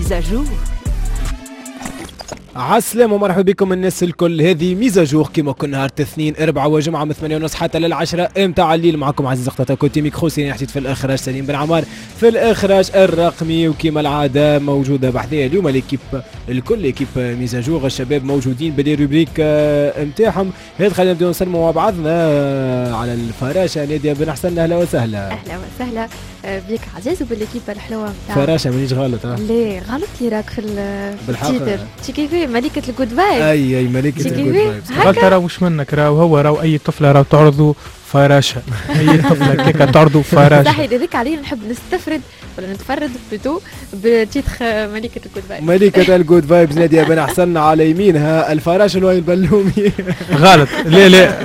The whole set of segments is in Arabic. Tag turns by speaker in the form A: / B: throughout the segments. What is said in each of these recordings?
A: ميزاجور.
B: عالسلامة ومرحبا بكم الناس الكل. هذه ميزاجور كما كنا نهار الاثنين 4 وجمعة من 8:30 حتى لل10 امتاع الليل. معكم عزيز اختتا كنتي ميكرو سيني حسيت في الاخراج سليم بن عمار في الاخراج الرقمي، وكما العادة موجودة بحذايا اليوم ليكيب الكل، ليكيب ميزاجور. الشباب موجودين بدي روبريك امتاعهم. هذا خلينا نبداو نسلموا مع بعضنا على الفراشة نادية بن حسن. اهلا وسهلا.
C: اهلا وسهلا بيك عزيز وبالكيب الحلوة نتاع
B: فراشة مانيش غلط.
C: ليه غلط لي راك في التيتر تشيكيفي ملكة الجود فايب.
B: اي ملكة الجود فايبس.
D: غلط راهو مش منك، راهو اي طفلة راهو تعرضوا فراشة. اي طفلة كيكا تعرضوا فراشة.
C: صحيح لذلك علينا نحب نستفرد ولا نتفرد بلوتو بتيتخ ملكة الجود فايب.
B: ملكة الجود فايبز نادية بن حسن، على يمينها الفراشة الوين البلومي.
D: غلط لا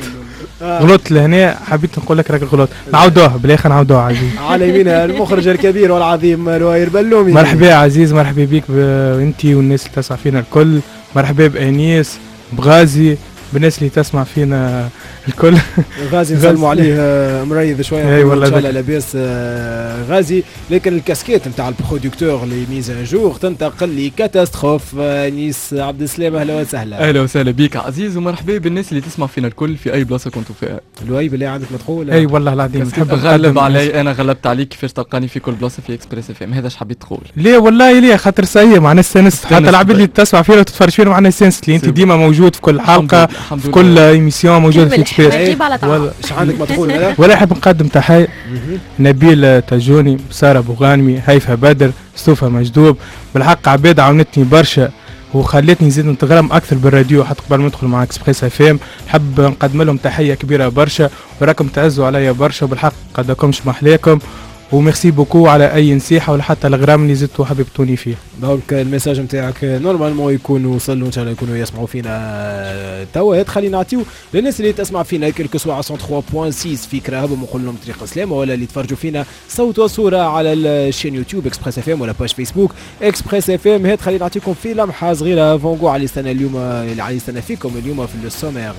D: غلط لهنا. حبيت نقول لك راك غلط. نعاودوها بالاخر نعاودوها عزيز.
B: على يمينها المخرج الكبير والعظيم لواير بلومي.
D: مرحبا يا عزيز، مرحبا بيك انتي والناس اللي تسمع فينا الكل. مرحبا بأنيس بغازي بالناس اللي تسمع فينا الكل.
B: غازي نسلموا عليه مريض شويه
D: اي والله
B: ان شاء الله لاباس غازي. لكن الكاسكيت نتاع البرودكتور لي ميزاجور تنتقل لكاتاستروف. نيس عبد السلام اهلا وسهلا.
E: اهلا وسهلا بيك عزيز ومرحبا بالناس اللي تسمع فينا الكل في اي بلاصه كنتوا فيها.
B: الوايب اللي عندك مدخول.
D: اي والله العظيم
E: نحب نغلب علي، انا غلبت عليك كيفاش تلقاني في كل بلاصه في اكسبريس اف ام. هذا اش حبيت تقول؟
D: ليه والله ليه خاطر سيء معنا السنس. حتى العباد اللي تسمع فينا وتتفرج فينا معنا السنس اللي انت ديما موجود في كل حلقه في كل ايميسيون موجود في اكسبريس.
B: ايش عندك مدخول؟
D: ولا نحب نقدم تحية نبيل تاجوني، سارة بوغانمي، هيفا بدر، سوفا مجدوب. بالحق عباد عاونتني برشا وخلتني نزيد نتغرم اكثر بالراديو حتى قبل ما ندخل مع اكسبريس اف ام. نحب نقدم لهم تحية كبيرة برشا وراكم تعزوا عليا برشا بالحق قدكمش محليكم. وميرسي بوكو على اي نصيحه ولا حتى الغرام اللي زدتوا حبيبتوني فيه.
B: دونك الميساج نتاعك نورمالمون يكون وصل ان شاء الله يكونوا يسمعوا فينا توا. خلينا نعطيو للناس اللي تسمع فينا كلكو سوا 103.6 فكره هبهم ونقول لهم طريق السلامه، ولا اللي يتفرجوا فينا صوت وصوره على الشين يوتيوب اكسبريس اف ام ولا باج فيسبوك اكسبريس اف ام. هاد خلينا نعطيكم في لمحه صغيره فونغو على السنه اليوم اللي على السنه فيكم اليوم في السومير.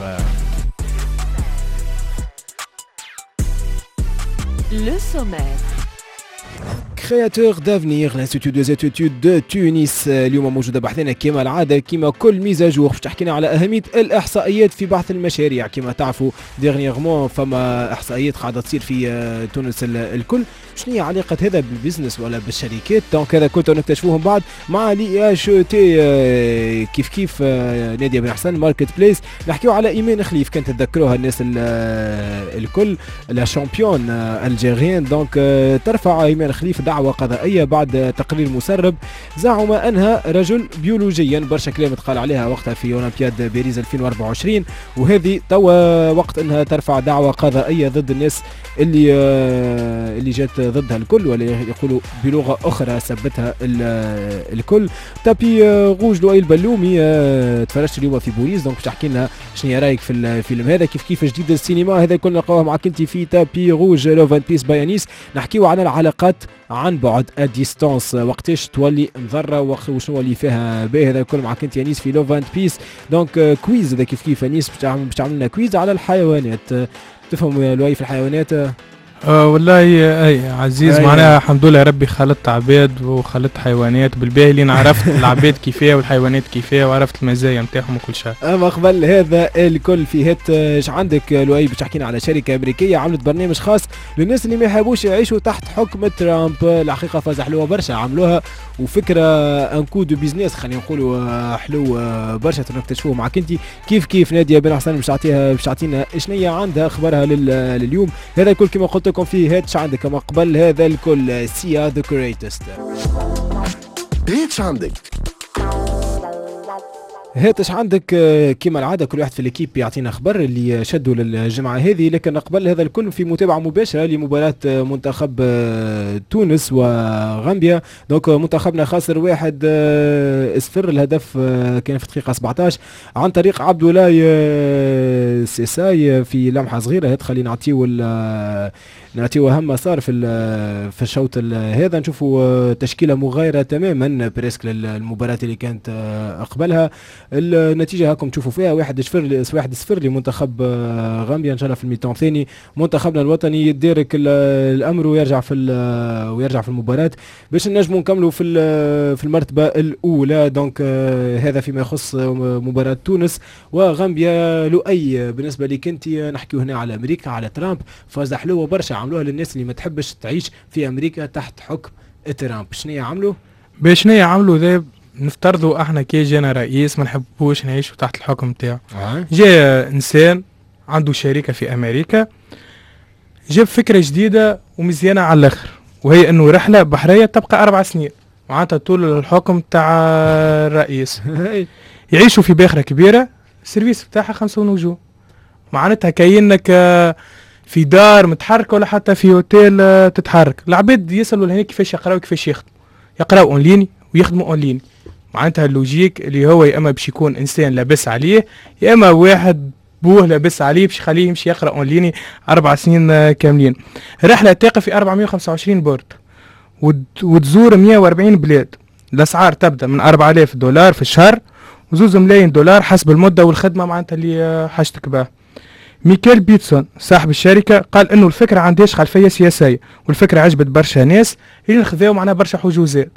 A: لو سومير.
B: كرياتور دافنير لانستيتيو دو زيتود دو تونس اليوم موجوده بحثنا كما العاده كما كل ميزاجور باش تحكينا على اهميه الاحصائيات في بحث المشاريع. كما تعرفوا ديرنييرمون فما احصائيات قاعده تصير في تونس الكل. شنو هي علاقه هذا بالبزنس ولا بالشركات؟ دونك هذا كنتوا نكتشفوهم بعد مع لي اش تي كيف نادية بن حسن ماركت بليس. نحكيو على ايمان خليف كانت تذكروها الناس الكل لا شامبيون الجيريان. دونك ترفع ايمان خليف دعوى قضائيه بعد تقرير مسرب زعم انها رجل بيولوجيا. برشا كلام تقال عليها وقتها في اولمبياد باريس 2024، وهذه توا وقت انها ترفع دعوى قضائيه ضد الناس اللي جات ضدها الكل، ولا يقولوا بلغه اخرى سبتها الكل. تابي روج لؤي البلومي تفرجت اليوم في بوريس، دونك باش تحكي لنا شنو رايك في الفيلم هذا كيف جديد السينما. هذا كنا نلقاوه معك انت في تابي روج لوف اند بيس بايانيس. نحكيو على العلاقات عن بعد الديستانس، وقتاش تولي مضره وشنو اللي فيها باهي. هذا الكل معك انت انيس في لوف اند بيس. دونك كويز هذا كيف انيس باش تعمل لنا كويز على الحيوانات. تفهم لؤي في الحيوانات؟
D: والله اي عزيز معناها الحمد لله ربي خلقت عباد وخلقت حيوانات بالباهي اللي عرفت العباد كيفاه والحيوانات كيفاه وعرفت المزايا نتاعهم وكل شيء.
B: اما قبل هذا الكل في هات ايش عندك لؤي باش تحكينا على شركه امريكيه عملت برنامج خاص للناس اللي ما يحبوش يعيشوا تحت حكم ترامب. الحقيقه فازح حلوه برشا عملوها وفكره ان كو دو بيزنس خلينا نقولوا حلو برشا. نكتشفوه معك انت كيف نادية بن حسن باش تعطينا شنية عندها اخبارها لليوم. هذا الكل كما قلت لكم في هاتش عندك. كما قبل هذا الكل سيا ذا كريتست
F: هاتش عندك.
B: هاتش عندك كما العاده كل واحد في الكيب يعطينا خبر اللي شدوا للجمعه هذه. لكن قبل هذا الكل في متابعه مباشره لمباراه منتخب تونس وغامبيا. دونك منتخبنا خاسر 1-0. الهدف كان في دقيقه 17 عن طريق عبد الله سيساي في لمحه صغيره. هات خلينا نعطيو نعطيو أهم صار في الشوط هذا. نشوفوا تشكيلة مغايرة تماما بريسك للمباراة اللي كانت قبلها. النتيجة هاكم تشوفوا فيها 1-0 لمنتخب غامبيا. إن شاء الله في الميتون الثاني منتخبنا الوطني يدارك الأمر ويرجع في المباراة باش نجموا نكملوا في المرتبة الأولى. دونك هذا فيما يخص مباراة تونس وغامبيا. لؤي بالنسبة لك أنت نحكيو هنا على أمريكا، على ترامب، فازة حلوة برشا عملوها للناس اللي ما تحبش تعيش في أمريكا تحت حكم ترامب. شنو عملوا؟
D: باش عملوا ذا نفترضوا احنا كي جانا رئيس ما نحبوش نعيشوا تحت الحكم نتاعو. جاء انسان عنده شركة في أمريكا جاب فكرة جديدة ومزيانة على الآخر، وهي انه رحلة بحرية تبقى 4 سنين معناتها طول الحكم تاع الرئيس. يعيشوا في باخرة كبيرة، السيرفيس بتاعها 5 نجوم، معناتها كأنك في دار متحركة ولا حتى في اوتيل تتحرك. العباد يسألوا لهنا كيفاش يقراوا كيفاش يقراوا اونلاين ويخدموا اونلاين. معناتها اللوجيك اللي هو يا اما باش يكون انسان لابس عليه يا اما واحد بوه لابس عليه باش يخليه يمشي يقرا اونلاين 4 سنين كاملين. رحله تقف في 425 بورد وتزور 140 بلاد. الاسعار تبدا من $4000 في الشهر و2 ملايين دولار حسب المده والخدمه معناتها اللي حاجتك بها. ميكيل بيتسون صاحب الشركه قال انه الفكره عندهاش خلفيه سياسيه والفكره عجبت برشا ناس اللي نخذاو معناها برشا حجوزات.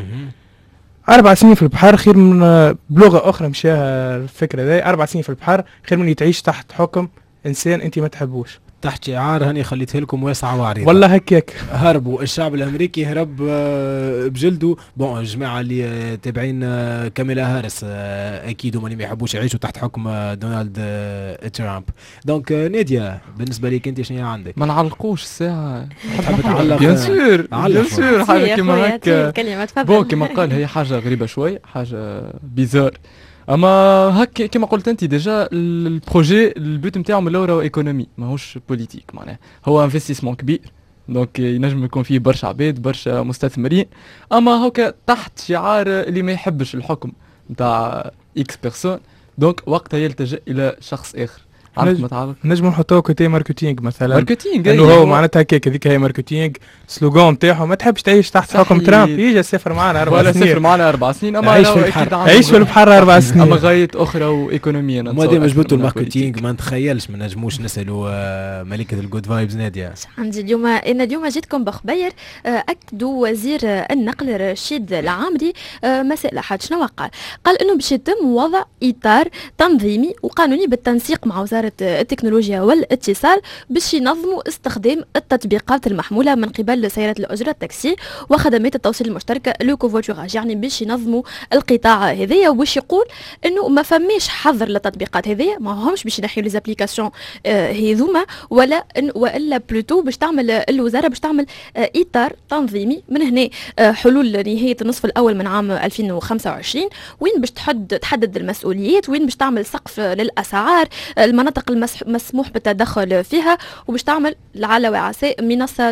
D: 4 سنين في البحر خير من بلغه اخرى مشاها الفكره ذي. 4 سنين في البحر خير من تعيش تحت حكم انسان انت ما تحبوش.
B: تحت شعار هاني خليتها لكم واسعه وعريضه.
D: والله هكاك
B: هربوا الشعب الامريكي هرب بجلده. بون الجماعه اللي تابعين كاميلا هاريس اكيد هما اللي ما يحبوش يعيشوا تحت حكم دونالد ترامب. دونك ناديه بالنسبه لك انت شنو عندك؟
E: ما نعلقوش الساعه.
B: تحب تعلق؟
E: بيان سور حاجه كيما هكا. بون كيما قال هي حاجه غريبه شوي، حاجه بيزار. اما هكا كما قلت انت ديجا البروجي البوت نتاعو من الاول هو ايكونومي ماهوش بوليتيك، معناها هو انفستيسمون كبير دونك ينجم يكون فيه برشا عباد برشا مستثمرين. اما هكا تحت شعار اللي ما يحبش الحكم نتاع اكس بيرسون دونك وقتها يلتجئ الى شخص اخر.
D: نجم نحطوه كوتي ماركتينغ مثلا.
E: ماركتينغ
D: انه هو معناتها هكاك هذيك هي ماركتينغ سلوغان نتاعو ما تحبش تعيش تحت حكم ترامب يجي سافر معنا 4 سنين.
E: سافر معنا 4 سنين اما
B: عيش في البحر.
D: عيش في البحر 4 سنين.
E: اما غاية اخرى وايكونوميا.
B: ما دام جبتوا الماركتينغ ما نتخيلش ما نجموش نسالوا ملكة الجود فايبز نادية.
C: عندي اليوم جيتكم بخبير. اكدوا وزير النقل رشيد العامري مساء حد شنو قال انه باش يتم وضع اطار تنظيمي وقانوني بالتنسيق مع وزارة التكنولوجيا والاتصال باش ينظموا استخدام التطبيقات المحمولة من قبل سيارات الأجرة التاكسي وخدمات التوصيل المشتركة لوكوفوتوراج. يعني باش ينظموا القطاع هذايا وباش يقول انه ما فماش حظر للتطبيقات هذايا، ما همش باش ينحيوا لي زابليكاسيون هذوما والا بلوتو باش تعمل الوزارة باش تعمل اطار تنظيمي من هنا حلول نهاية النصف الأول من عام 2025 وين باش تحدد المسؤوليات، وين باش تعمل سقف للأسعار، المناطق مسموح بالتدخل فيها، وباش تعمل لعل وعسى منصة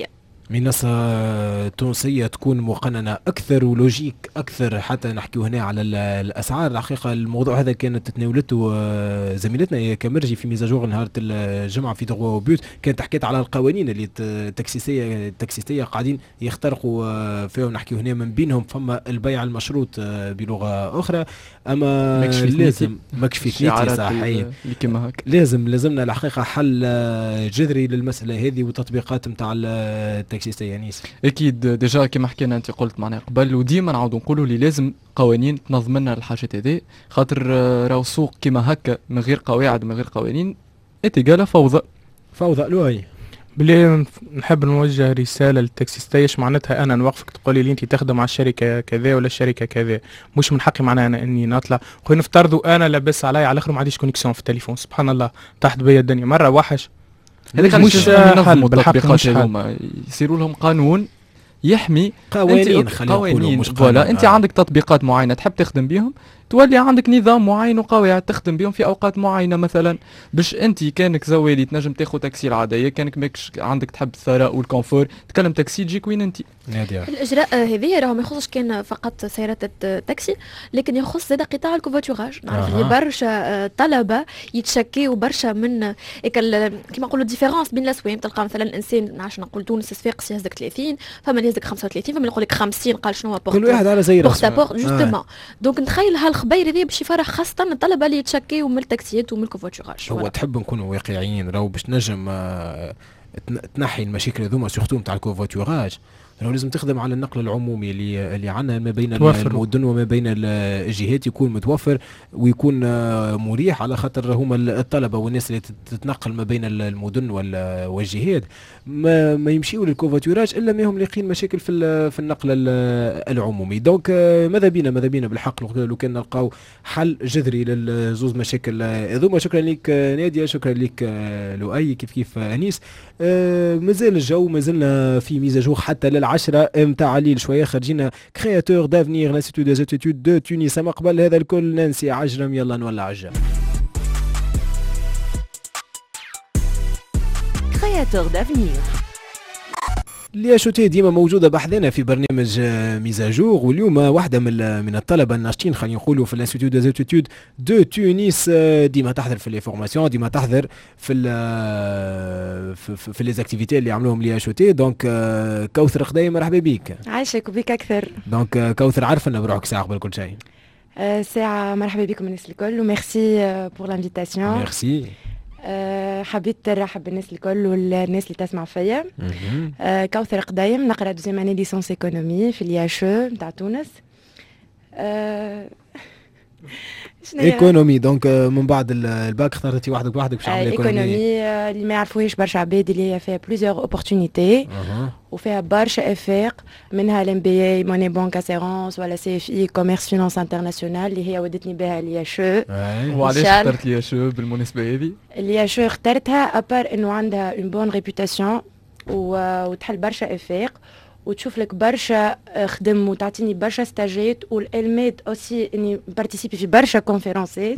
C: تونسية تكون مقننة أكثر ولوجيك أكثر. حتى نحكي هنا على الأسعار. الحقيقة الموضوع هذا كانت تناولته زميلتنا كمرجي في ميزاجور نهار الجمعة في دغوا وبيوت. كانت حكيت على القوانين اللي التكسيسية قاعدين يخترقوا فيها. ونحكي هنا من بينهم فما البيع المشروط بلغة أخرى. أما لازم مكشفي صحيح لازمنا الحقيقة حل جذري للمسألة هذه والتطبيقات متاع التكسيسية. يعني
E: اكيد ديجا كما حكينا انت قلت معناها قبل وديما نعاودوا نقولوا لي لازم قوانين تنظم لنا الحاجات هذه، خاطر راهو سوق كما هكا من غير قواعد من غير قوانين اتقال فوضى
B: لوي.
D: بلي نحب نوجه رساله للتاكسيستيش معناتها انا نوقفك تقولي لي انت تخدم على الشركه كذا ولا الشركه كذا، مش من حقي معناها انا اني نطلع خويا نفترضوا انا لابس عليا على الاخر ما عنديش كونيكسيون في التليفون سبحان الله تحت بيا الدنيا مره وحش.
E: هذاك مش ينظموا التطبيقات هذوما يصيروا لهم قانون يحمي
B: قوانين خلينا نقولوا مش
E: قانون. انت عندك تطبيقات معينه تحب تخدم بهم تولي عندك نظام معين وقواعد تخدم بهم في اوقات معينه، مثلا باش انت كانك زوالي تنجم تاخذ تاكسي العاديه، كانك ماكش عندك تحب الثراء والكونفور تكلم تاكسي تجيك وين انت.
C: الاجراء هذه راهو ما يخصش كان فقط سيارات التاكسي، لكن يخص زاد قطاع الكوفاتوراج. نعرف اللي برشا طلبه يتشكيوا برشا من كيما نقولوا ديفيرونس بين الاسواق. تلقى مثلا انسان عشان نقول تونس صفاقس يهزك 30، فما اللي يهزك 35، فما يقول لك 50. قال شنو هو
B: كل واحد على زي راسه
C: بورت جوستومون. دونك نتخيل هالخبير هذا باش يفرح خاصه الطلبه اللي يتشكيوا من التاكسيات ومن الكوفاتوراج.
B: هو تحب نكونوا واقعيين، راهو باش نجم تنحي المشاكل هذوما سورتو نتاع الكوفاتوراج، لازم تخدم على النقل العمومي اللي عندنا ما بين المدن وما بين الجهات، يكون متوفر ويكون مريح، على خاطر هما الطلبه والناس اللي تتنقل ما بين المدن والجهات ما يمشيوا للكوفاتوراج الا ما هم لاقين مشاكل في النقل العمومي. دونك ماذا بينا بالحق لو كان نلقاو حل جذري للزوز مشاكل هذوما. شكرا لك ناديه، شكرا لك لؤي، كيف انيس. مازال الجو مازلنا في ميزاجور حتى للعشرة متاع الليل شويه. خرجينا كرياتور دافنير لانستيتو دي زيتود دو تونس. ما قبل هذا الكل نانسي عجرم، يلا نولع الجو.
A: كرياتور دافنير
B: اللي شوتي ديما موجوده بحذنا في برنامج ميزاجور، واليوم واحده من الطلبه الناشطين خلينا نقولوا في الانستيتو دي زيتود دو تونس، ديما تحضر في لي فورماسيون، ديما تحضر في لي زاكتيفيتي اللي عملوهم لي شوتي. دونك كوثر قدايم، مرحبا بك.
G: عايشك وبك اكثر.
B: دونك كوثر عارفه ان بروحك ساعه قبل كل شيء.
G: ساعه مرحبا بكم الناس الكل، وميرسي بور لانفيتاسيون.
B: ميرسي.
G: حبيت نرحب بالناس الكل والناس اللي تسمع فيا. كوثر قدايم، نقرا دوزيام اني ليسونس ايكونومي في الياش نتاع تونس.
B: ايكونومي. دونك من بعد الباك اخترتي وحدك باش تعملي
G: ايكونومي. اللي ما يعرفوهاش برشا عباد اللي هي فيها بليزيور اوبورتونيتي وفيها برشا افاق، منها الام بي اي موني بانك اسيرونس ولا سي اف اي كوميرس فينانس انترناسيونال اللي هي ودتني بها الياش.
E: وعلاش اخترت الياش بالمناسبه هذه؟
G: الياش اخترتها ابار انه عندها اون بون ريبوتاسيون وتحل برشا افاق وتشوف لك برشا خدم وتعطيني برشا ستاجات، والالميد اوسي اني بارتيسيبي في برشا كونفيرونسات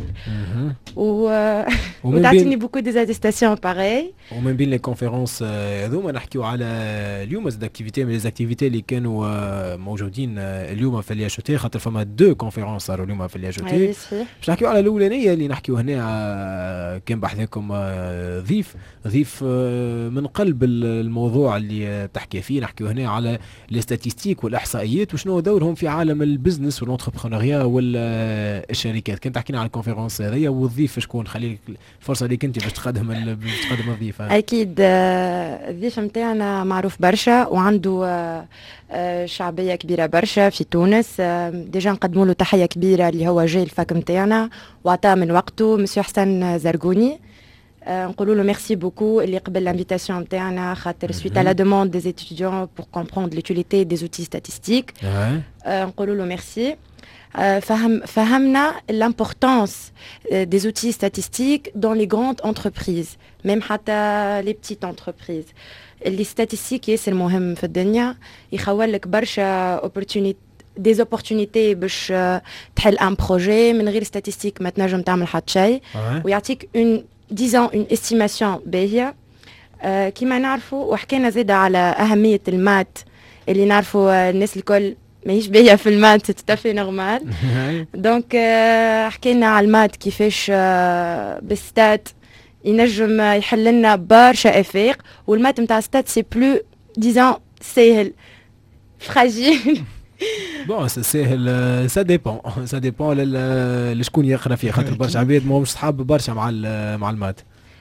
G: وتعطيني بوكو ديزاتيستاسيون باغي.
B: ومن بين لي كونفيرونس هذوما نحكيو على اليوم زاد اكتيفيتي من لي زاكتيفيتي اللي كانوا موجودين اليوم في الياشوتي، خاطر فما دو كونفيرونس صاروا اليوم في الياشوتي. باش نحكيو على الاولانيه اللي نحكيو هنا كان بحثكم ضيف من قلب الموضوع اللي تحكي فيه. نحكيو هنا على لي ستاتيستيك والاحصائيات وشنو دورهم في عالم البزنس والانتربرونيا والشركات. كنت تحكينا على الكونفيرونس هذيا، والضيف شكون؟ خلي الفرصه ليك انت باش تقدم الضيف.
G: اكيد الضيف نتاعنا معروف برشا وعنده شعبيه كبيره برشا في تونس. ديجا نقدموا له تحيه كبيره اللي هو جاي الفاك نتاعنا وعطاه من وقته، مسيو حسن زرقوني. نقولوا له ميرسي بوكو اللي قبل لانفيتاسيون نتاعنا، خاطر سويت على دوموند دي étudiants pour comprendre l'utilité des outils statistiques. نقولوا له ميرسي. فهمنا l'importance des outils statistiques dans les grandes entreprises, même حتى les petites entreprises. اللي statistiques ياسر مهم في الدنيا، يخول لك برشا des opportunités باش تحل ان بروجي. من غير ستاتيستيك ما تنجم تعمل حتى شيء، ويعطيك disons une estimation باهية. كما نعرفوا وحكينا زيدا على أهمية المات اللي نعرفوا الناس الكل ماهيش باهية في المات تتفي نورمال. دونك حكينا على المات كيفاش بالستات ينجم يحل لنا برشا افاق، والمات نتاع ستات سي بلو disons ساهل فراجيل.
B: بون ساهل سا ديبون لشكون يقرا فيه، خاطر برشا عباد ماهمش صحاب برشا مع المات.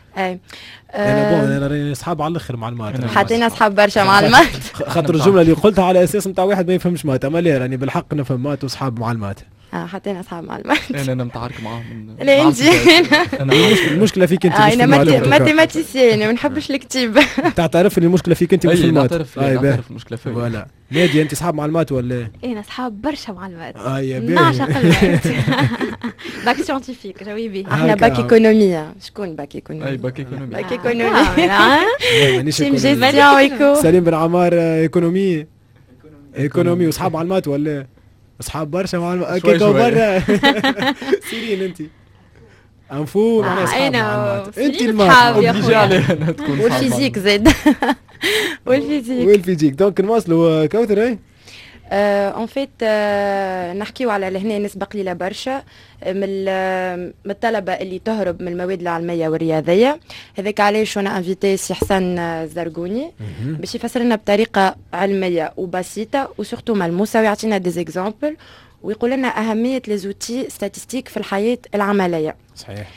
B: انا راني صحاب على الاخر مع المات،
G: حطينا صحاب برشا مع المات.
B: خاطر الجمله اللي قلتها على اساس نتاع واحد ما يفهمش مات، اما لا راني بالحق نفهم مات وصحاب مع المات.
G: حطينا اصحاب مع المات.
E: انا متعارك معاهم.
G: لا انت
B: المشكله فيك انت.
G: انا ماتيماتيسيان ما نحبش الكتيب.
B: تعرف ان المشكله فيك انت مش في المات.
E: تعرف المشكله فيك.
B: فوالا نادي انت صحاب مع المات ولا؟
C: انا صحاب برشا مع المات.
B: نعشق
C: المات. باك سيونتيفيك جاوي بيه.
G: احنا باك ايكونومي. شكون باك ايكونومي؟
E: اي باك ايكونومي.
G: باك ايكونومي. تيم جيستيون ايكو.
B: سليم بن عمار ايكونومي وصحاب مع المات ولا؟ اصحاب برشا مع كيكا برا. سيرين انت انفو معنا اصحاب انت
G: الماء والفيزيك زاد.
B: والفيزيك دونك نواصلوا كوثر. اي
G: اون فيت نحكيو على لهنا نسبة قليلة برشا من الطلبة اللي تهرب من المواد العلمية والرياضية. هذاك علاش انا انفيتي سي حسن الزرقوني باش يفسر لنا بطريقة علمية وبسيطة وسورتو ملموسة ويعطينا دي زيكزامبل ويقول لنا أهمية لي زوتي ستاتستيك في الحياة العملية.
B: صحيح.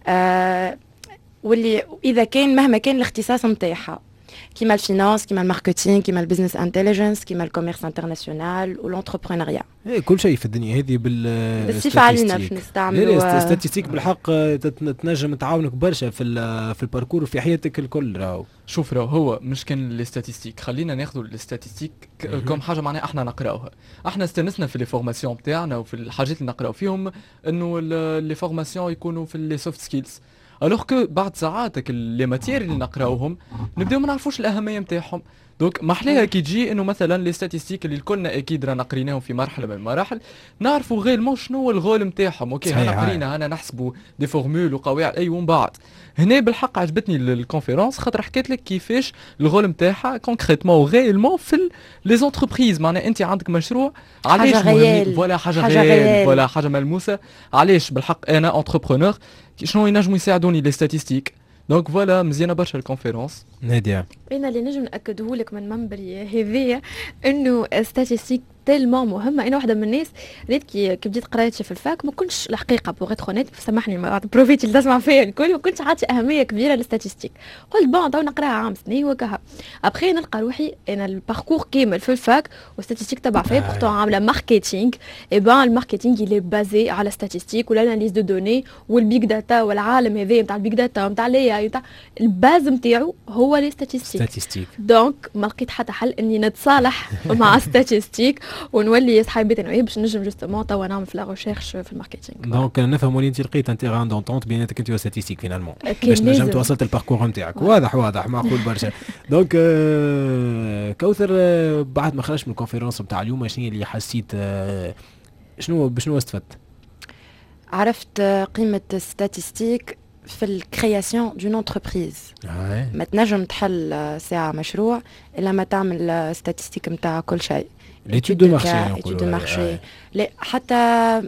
G: واللي إذا كان مهما كان الاختصاص نتاعها كيما الفينانس كيما الماركتينغ كيما البزنس انتليجنس كيما الكوميرس انترناسيونال والانتربرونيا.
B: كل شيء في الدنيا هذه
G: بالصفة علينا باش نستعملوا
B: ستاتستيك بالحق تنجم تعاونك برشا في الباركور وفي حياتك الكل. راهو
E: شوف هو مش كان لي ستاتستيك، خلينا ناخذوا لي ستاتستيك كم حاجه معناها احنا نقراوها. احنا استنسنا في لي فورماسيون تاعنا وفي الحاجات اللي نقراو فيهم انه لي فورماسيون يكونوا في لي سوفت سكيلز، الوغ كو بعد ساعاتك لي ماتير اللي نقراوهم نبداو ما نعرفوش الاهميه نتاعهم. دونك ما احلاها كي تجي انه مثلا لي ستاتستيك اللي كلنا اكيد رانا قريناهم في مرحله من المراحل نعرفوا غير شنو هو الغول نتاعهم. اوكي انا قرينا انا نحسبوا دي فورمول وقواعد اي ومن بعد هنا بالحق عجبتني الكونفيرونس خاطر حكيت لك كيفاش الغول نتاعها كونكريتمون وغيلمون في لي زونتربريز. معناها انت عندك مشروع علاش مهم ولا حاجه غير ولا حاجه ملموسه. علاش بالحق انا انتربرونور شنو ينجموا يساعدوني لي ستاتستيك. دونك فوالا مزيانه برشا الكونفيرونس.
B: ناديه
C: انا اللي نجم ناكده لك من منبري هذيا انه ستاتستيك تيلمون مهمه. انا واحده من الناس ريت كي بديت قرايتي في الفاك ما كنتش الحقيقه بوغ اتر اونيت سامحني ما بروفيتي اللي تسمع فيا الكل ما كنتش عاطي اهميه كبيره للستاتستيك. قلت بون تو نقراها عام سنين وكها ابخي نلقى روحي انا الباركور كامل في الفاك والستاتستيك تبع فيا بورتون عامله ماركتينغ. اي بان الماركتينغ اللي بازي على ستاتستيك والاناليز دو دوني والبيج داتا والعالم هذا نتاع البيج داتا نتاع لي نتاع الباز نتاعو هو لي ستاتستيك. دونك ما لقيت حتى حل اني نتصالح مع ستاتستيك ونولي صحابي انا باش نجم جوستومون توا نعمل في لا ريشيرش في الماركتينغ.
B: دونك نفهموا اللي انت لقيت ان تيغان دونتونت بيناتك انت وستاتستيك فينالمون باش نجم توصلت الباركور نتاعك. واضح معقول برشا. دونك كوثر بعد ما خرجت من الكونفيرونس نتاع اليوم شنو اللي حسيت شنو استفدت؟
G: عرفت قيمة ستاتستيك في الكرياسيون دون انتربريز. ما تنجم تحل ساعة مشروع إلا ما تعمل ستاتستيك نتاع كل شيء.
B: l'étude de marché.
G: لا حتى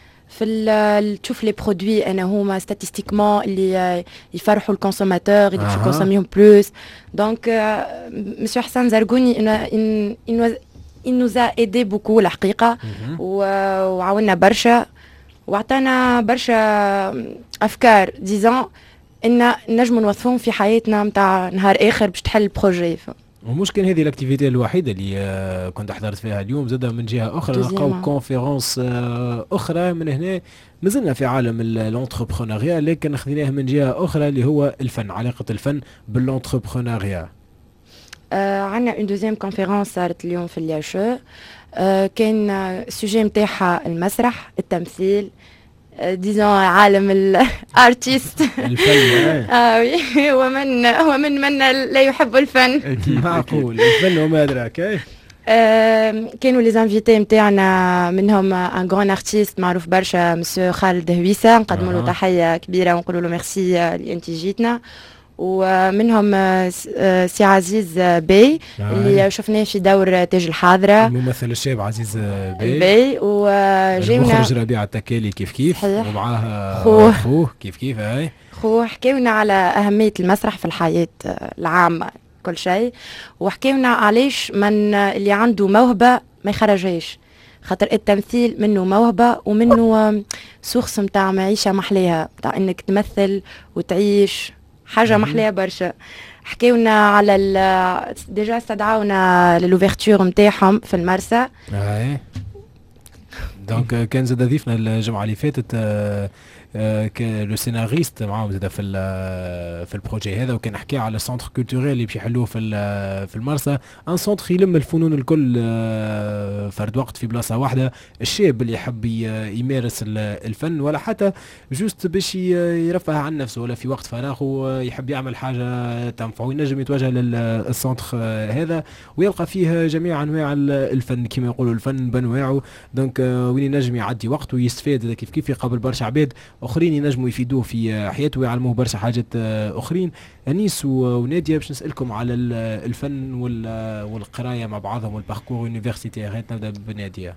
G: في تشوف لي برودوي انا هما ستاتستيكمون اللي يفرحوا الكونسوماتور اللي باش يكونسوميهم بلوس. دونك مسيو حسن زرقوني il nous a aidé beaucoup الحقيقة وعاونا برشا وعطانا برشا افكار ديزون ان نجموا نوظفوهم في حياتنا نتاع نهار اخر باش تحل بروجي.
B: ومشكل هذه الاكتيفيتي الوحيده اللي كنت حضرت فيها اليوم زادة من جهه اخرى نلقاو كونفيرونس اخرى من هنا. مازلنا في عالم الانتربرونيا لكن خذيناه من جهه اخرى اللي هو الفن، علاقه الفن بالانتربرونيا.
G: عندنا اون دوزيام كونفيرونس صارت اليوم في الياشو. كان السوجي نتاعها المسرح التمثيل ديزون عالم الارتيست
B: الفن.
G: وي ومن لا يحب الفن.
B: معقول الفن وما ادراك.
G: كانوا لي زانفيتي نتاعنا منهم ان غران ارتيست معروف برشا مسيو خالد هويسه نقدموا له تحيه كبيره ونقولوا له ميرسي اللي انت جيتنا. ومنهم سي عزيز بي اللي شفناه في دور تاج الحاضرة
B: الممثل الشاب عزيز
G: بي وجينا
B: المخرج ربيع التكالي كيف ومعاه خوه كيف هاي
G: خوه. حكيونا على أهمية المسرح في الحياة العامة كل شيء وحكيونا علاش من اللي عنده موهبة ما يخرجهاش خاطر التمثيل منه موهبة ومنه سورس متاع معيشة محليها متاع انك تمثل وتعيش حاجه محليه برشا. حكيونا على ديجا استدعونا للوفيرتور نتاعهم في المرسى.
B: دونك كان زاد ضيفنا الجمعه اللي فاتت لو سيناريست معاهم زاد في البروجي هذا، وكان حكى على سونتر كولتوريل اللي باش يحلوه في المرسى، ان سونتر يلم الفنون الكل فرد وقت في بلاصه واحده. الشاب اللي يحب يمارس الفن ولا حتى جوست باش يرفه عن نفسه ولا في وقت فراغه يحب يعمل حاجه تنفعه، ينجم يتوجه للسونتر هذا ويلقى فيه جميع انواع الفن كما يقولوا الفن بانواعه. دونك وين ينجم يعدي وقت ويستفاد كيف يقابل برشا عباد اخرين ينجموا يفيدوه في حياته ويعلموه برشا حاجات اخرين. انيس وناديه باش نسالكم على الفن والقرايه مع بعضهم والباركور يونيفرسيتير. نبدا بناديه.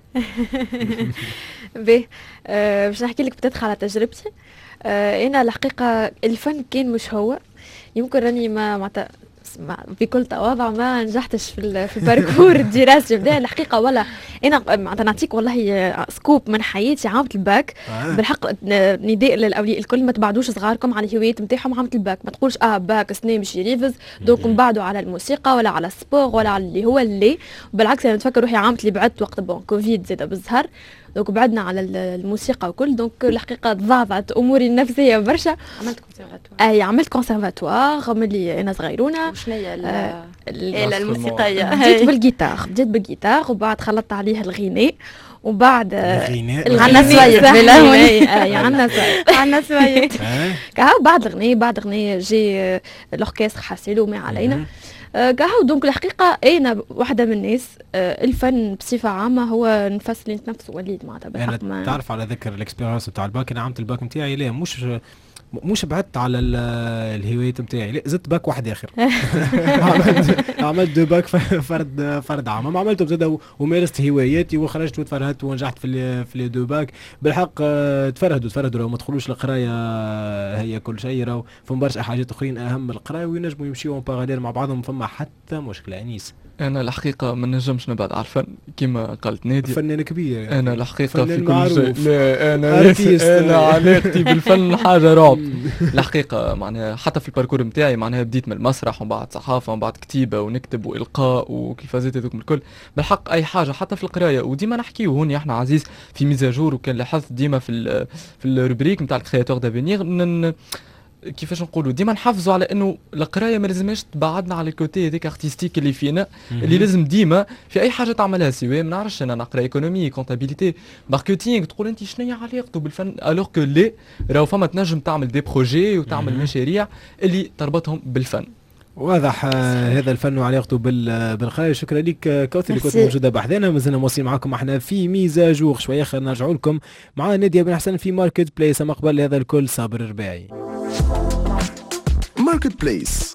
C: باهي باش نحكي لك بتدخل على تجربتي. انا الحقيقه الفن كان مش هو، يمكن راني ما بكل تواضع ما نجحتش في الباركور الدراسي بتاعي الحقيقه. ولا انا معناتها نعطيك والله سكوب من حياتي. عامت الباك بالحق نداء للاولياء الكل ما تبعدوش صغاركم على الهوايات نتاعهم. عامت الباك ما تقولش باك سنه مش يريفز دوك نبعدوا على الموسيقى ولا على السبور ولا على اللي هو اللي. بالعكس انا نتفكر روحي عامت اللي بعدت وقت كوفيد زاد بالزهر، دونك بعدنا على الموسيقى وكل. دونك الحقيقه تضاعفت اموري النفسيه برشا.
G: عملت كونسيرفاتوار.
C: عملت كونسيرفاتوار ملي انا صغيرونه.
G: وشنيا الآلة الموسيقيه؟
C: بديت بالجيتار وبعد خلطت عليها الغناء وبعد
G: عنا سويت
C: عنا سويت كهو بعد الغناء جي الاوركستر حاسيلو ما علينا كهو. دونك الحقيقه انا واحده من الناس الفن بصفه عامه هو نفس اللي نتنفس وليد معناتها بالحق.
B: ما تعرف على ذكر الاكسبيرينس تاع الباك، انا عملت الباك نتاعي لا مش بعدت على الهوايات نتاعي، لا زدت باك واحد اخر. عملت دو باك فرد عام، ما عملته بزاد ومارست هواياتي وخرجت وتفرهدت ونجحت في لي دو باك. بالحق تفرهدوا لو ما تدخلوش القرايه هي كل شيء، راهو فما برشا حاجات اخرين اهم من القرايه وينجموا يمشيوا باراليل مع بعضهم، فما حتى مشكله. انيس
E: انا الحقيقه ما نجمش نبعد على الفن كما قالت نادي،
B: فنان كبير يعني.
E: انا الحقيقه في
B: كل
E: شيء لا انا علاقتي بالفن حاجه رعب الحقيقه. معناها حتى في الباركور نتاعي معناها بديت من المسرح ومن بعد صحافه ومن بعد كتيبه ونكتب والقاء وكيفازات هذوك الكل. بالحق اي حاجه حتى في القرايه وديما نحكيو هوني احنا عزيز في ميزاجور، وكان لاحظت ديما في الروبريك نتاع الكرياتور دافينير كيفاش نقولوا ديما نحافظوا على انه القرايه ما لازمش تبعدنا على الكوتي هذاك ارتستيك اللي فينا، اللي لازم ديما في اي حاجه تعملها سواء ما نعرفش انا نقرا ايكونومي كونتابيليتي ماركتينغ تقول انت شنو هي علاقته بالفن، الوغ كو لي راهو فما تنجم تعمل دي بروجي وتعمل مشاريع اللي تربطهم بالفن.
B: واضح هذا الفن وعلاقته بالقرايه. شكرا لك كوثر اللي كنت موجوده بحذانا. مازلنا مواصلين معكم احنا في ميزاجور شويه، خلينا نرجعوا لكم مع ناديه بن حسن في ماركت بليس. اما قبل هذا الكل صابر الرباعي.
F: ماركت بليس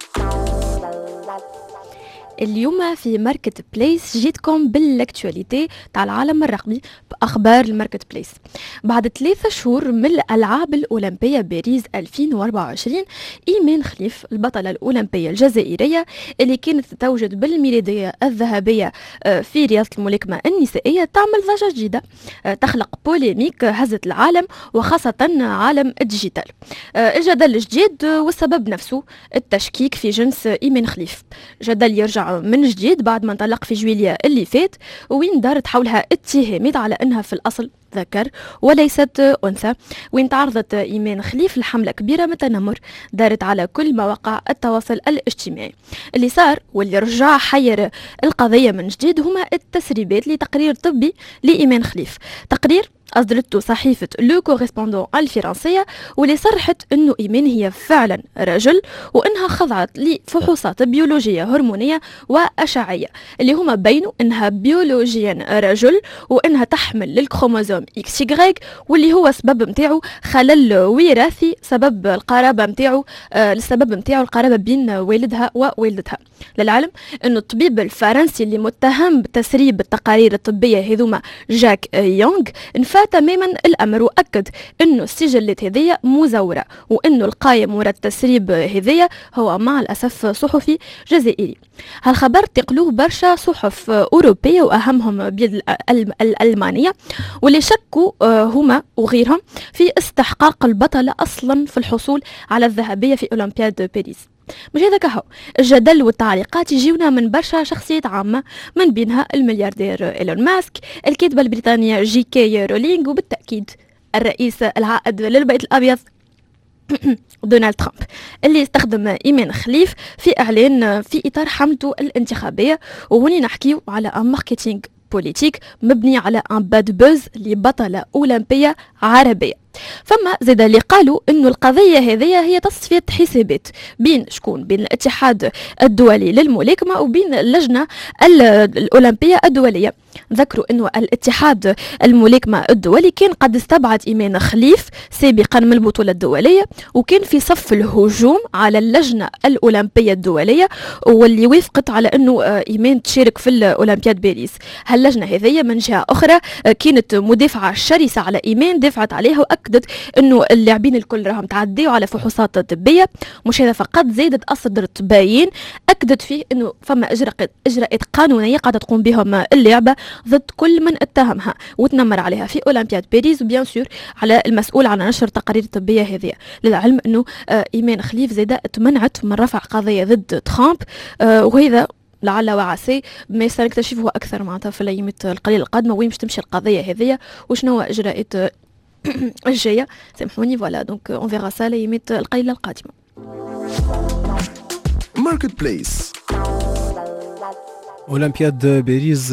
C: اليوم في ماركت بليس جيتكم بالاكتواليتي تاع العالم الرقمي باخبار الماركت بليس. بعد 3 شهور من الالعاب الاولمبيه باريس 2024 ايمان خليف البطله الاولمبيه الجزائريه اللي كانت تتوجد بالميداليه الذهبيه في رياضه الملاكمه النسائيه تعمل ضجه جديده تخلق بوليميك هزت العالم وخاصه عالم الديجيتال. الجدل الجديد والسبب نفسه التشكيك في جنس ايمان خليف. جدل يرجع من جديد بعد ما انطلق في جويلية اللي فات، وين دارت حولها اتهامات على انها في الاصل ذكر وليست انثى، وين تعرضت ايمان خليف لحمله كبيره من التنمر دارت على كل مواقع التواصل الاجتماعي. اللي صار واللي رجع حير القضيه من جديد هما التسريبات لتقرير طبي لايمان خليف، تقرير أصدرته صحيفة لو كوريسبوندون الفرنسية واللي صرحت أنه إيمان هي فعلا رجل وأنها خضعت لفحوصات بيولوجية هرمونية وأشعية اللي هما بينوا أنها بيولوجيا رجل وأنها تحمل للكروموزوم إكس يغريك واللي هو سبب متاعو خلل وراثي سبب القرابة متاعو السبب متاعو القرابة بين والدها ووالدتها. للعلم أنه الطبيب الفرنسي اللي متهم بتسريب التقارير الطبية هذوما جاك يونغ نفى تماما الأمر وأكد أنه السجلات هذية مزورة وأنه القائم وراء التسريب هذية هو مع الأسف صحفي جزائري. هالخبر تقلوه برشا صحف أوروبية وأهمهم بيد الألمانية واللي شكوا هما وغيرهم في استحقاق البطلة أصلا في الحصول على الذهبية في أولمبياد باريس. مش هذا كهو الجدل والتعليقات يجيونا من برشا شخصيات عامة من بينها الملياردير إيلون ماسك، الكاتبة البريطانية جي كي رولينغ وبالتأكيد الرئيس العائد للبيت الأبيض دونالد ترامب اللي استخدم إيمان خليف في إعلان في إطار حملته الانتخابية. وهوني نحكيو على ماركتينغ بوليتيك مبني على ان باد بوز لبطلة أولمبية عربية. فما زاد اللي قالوا انه القضيه هذه هي تصفيه حسابات بين شكون، بين الاتحاد الدولي للملاكمه وبين اللجنه الاولمبيه الدوليه. ذكروا انه الاتحاد الملاكمه الدولي كان قد استبعد ايمان خليف سابقا من البطوله الدوليه، وكان في صف الهجوم على اللجنه الاولمبيه الدوليه واللي وافقت على انه ايمان تشارك في الاولمبياد باريس. هاللجنه هذه من جهه اخرى كانت مدافعه شرسه على ايمان، دافعت عليها أكدت أنه اللاعبين الكل راهم تعديوا على فحوصات طبية. مش هذا فقط، زادت أصدرت بيان أكدت فيه أنه فما إجراءات قانونية قاعدة تقوم بهم اللعبة ضد كل من اتهمها وتنمر عليها في أولمبياد باريس، وبيان سور على المسؤول عن نشر التقارير الطبية هذه. للعلم أنه إيمان خليف زادة تمنعت من رفع قضية ضد ترامب، وهذا لعل وعسى ما سنكتشفه أكثر معناتها في الأيامات القليلة القادمة وين باش تمشي القضية هذه وشنو إجراءات الجاية. سامحوني فوالا دونك اون فيغا سا ليميت القليلة القادمة.
F: ماركت بليس
B: أولمبياد باريس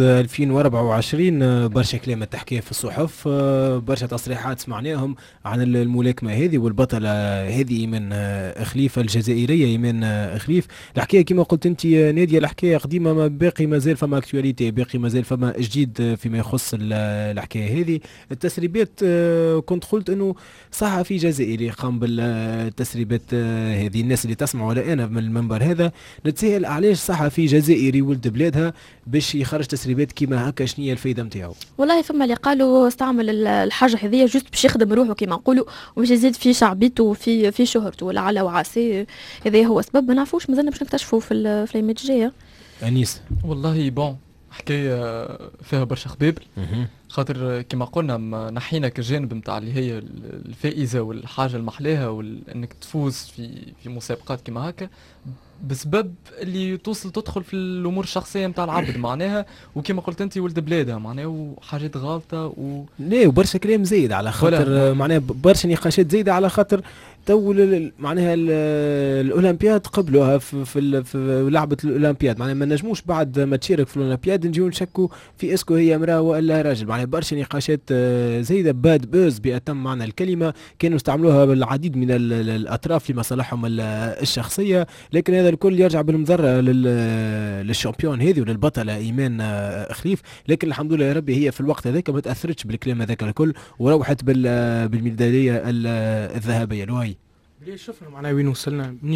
B: 2024 برشا كلام تحكيه في الصحف، برشا تصريحات سمعناهم عن الملاكمة هذه والبطلة هذه إيمان خليف الجزائرية إيمان خليف. الحكاية كما قلت أنت نادية، الحكاية قديمة، ما باقي مازال فما اكتواليتي، باقي مازال فما جديد فيما يخص الحكاية هذه. التسريبات كنت قلت أنه صحفي جزائري قام بالتسريبات هذه. الناس اللي تسمع ولا أنا من المنبر هذا نتساءل علاش صحفي جزائري ولد بلادها باش يخرج تسريبات كيما هكا، شنية الفايده نتاعو؟ والله
C: فما اللي قالوا استعمل الحاجه هذه جوست باش يخدم روحه كيما نقولوا وباش يزيد في شعبيته وفي شهرته، لعل وعسى هذا هو السبب. ما نعرفوش، مازلنا باش نكتشفوا في الايامات الجايه.
B: انيس
E: والله بون حكايه فيها برشا خبيب، خاطر كما قلنا نحينا كجانب نتاع اللي هي الفائزه والحاجه المحلاها وانك تفوز في مسابقات كما هكا بسبب اللي تدخل في الامور الشخصيه نتاع العبد معناها، وكما قلت انت ولد بلادها معناها وحاجات غلطه
B: لا وبرشا كلام زايد على خاطر معناها برشا نقاشات زايده على خاطر تو معناها الاولمبياد قبلوها في لعبه الاولمبياد، معناها ما نجموش بعد ما تشارك في الاولمبياد نجيو نشكوا في اسكو هي امراه ولا راجل. معناها برشا نقاشات زايده باد بوز بأتم معنى الكلمه، كانوا استعملوها بالعديد من الاطراف لمصالحهم الشخصيه، لكن هذا الكل يرجع بالمضره للشامبيون هذه وللبطله ايمان خليف. لكن الحمد لله يا ربي هي في الوقت هذاك ما تاثرتش بالكلام هذاك الكل وروحت بالميداليه الذهبيه. لوهي
D: ليش شفنا معناها وين وصلنا من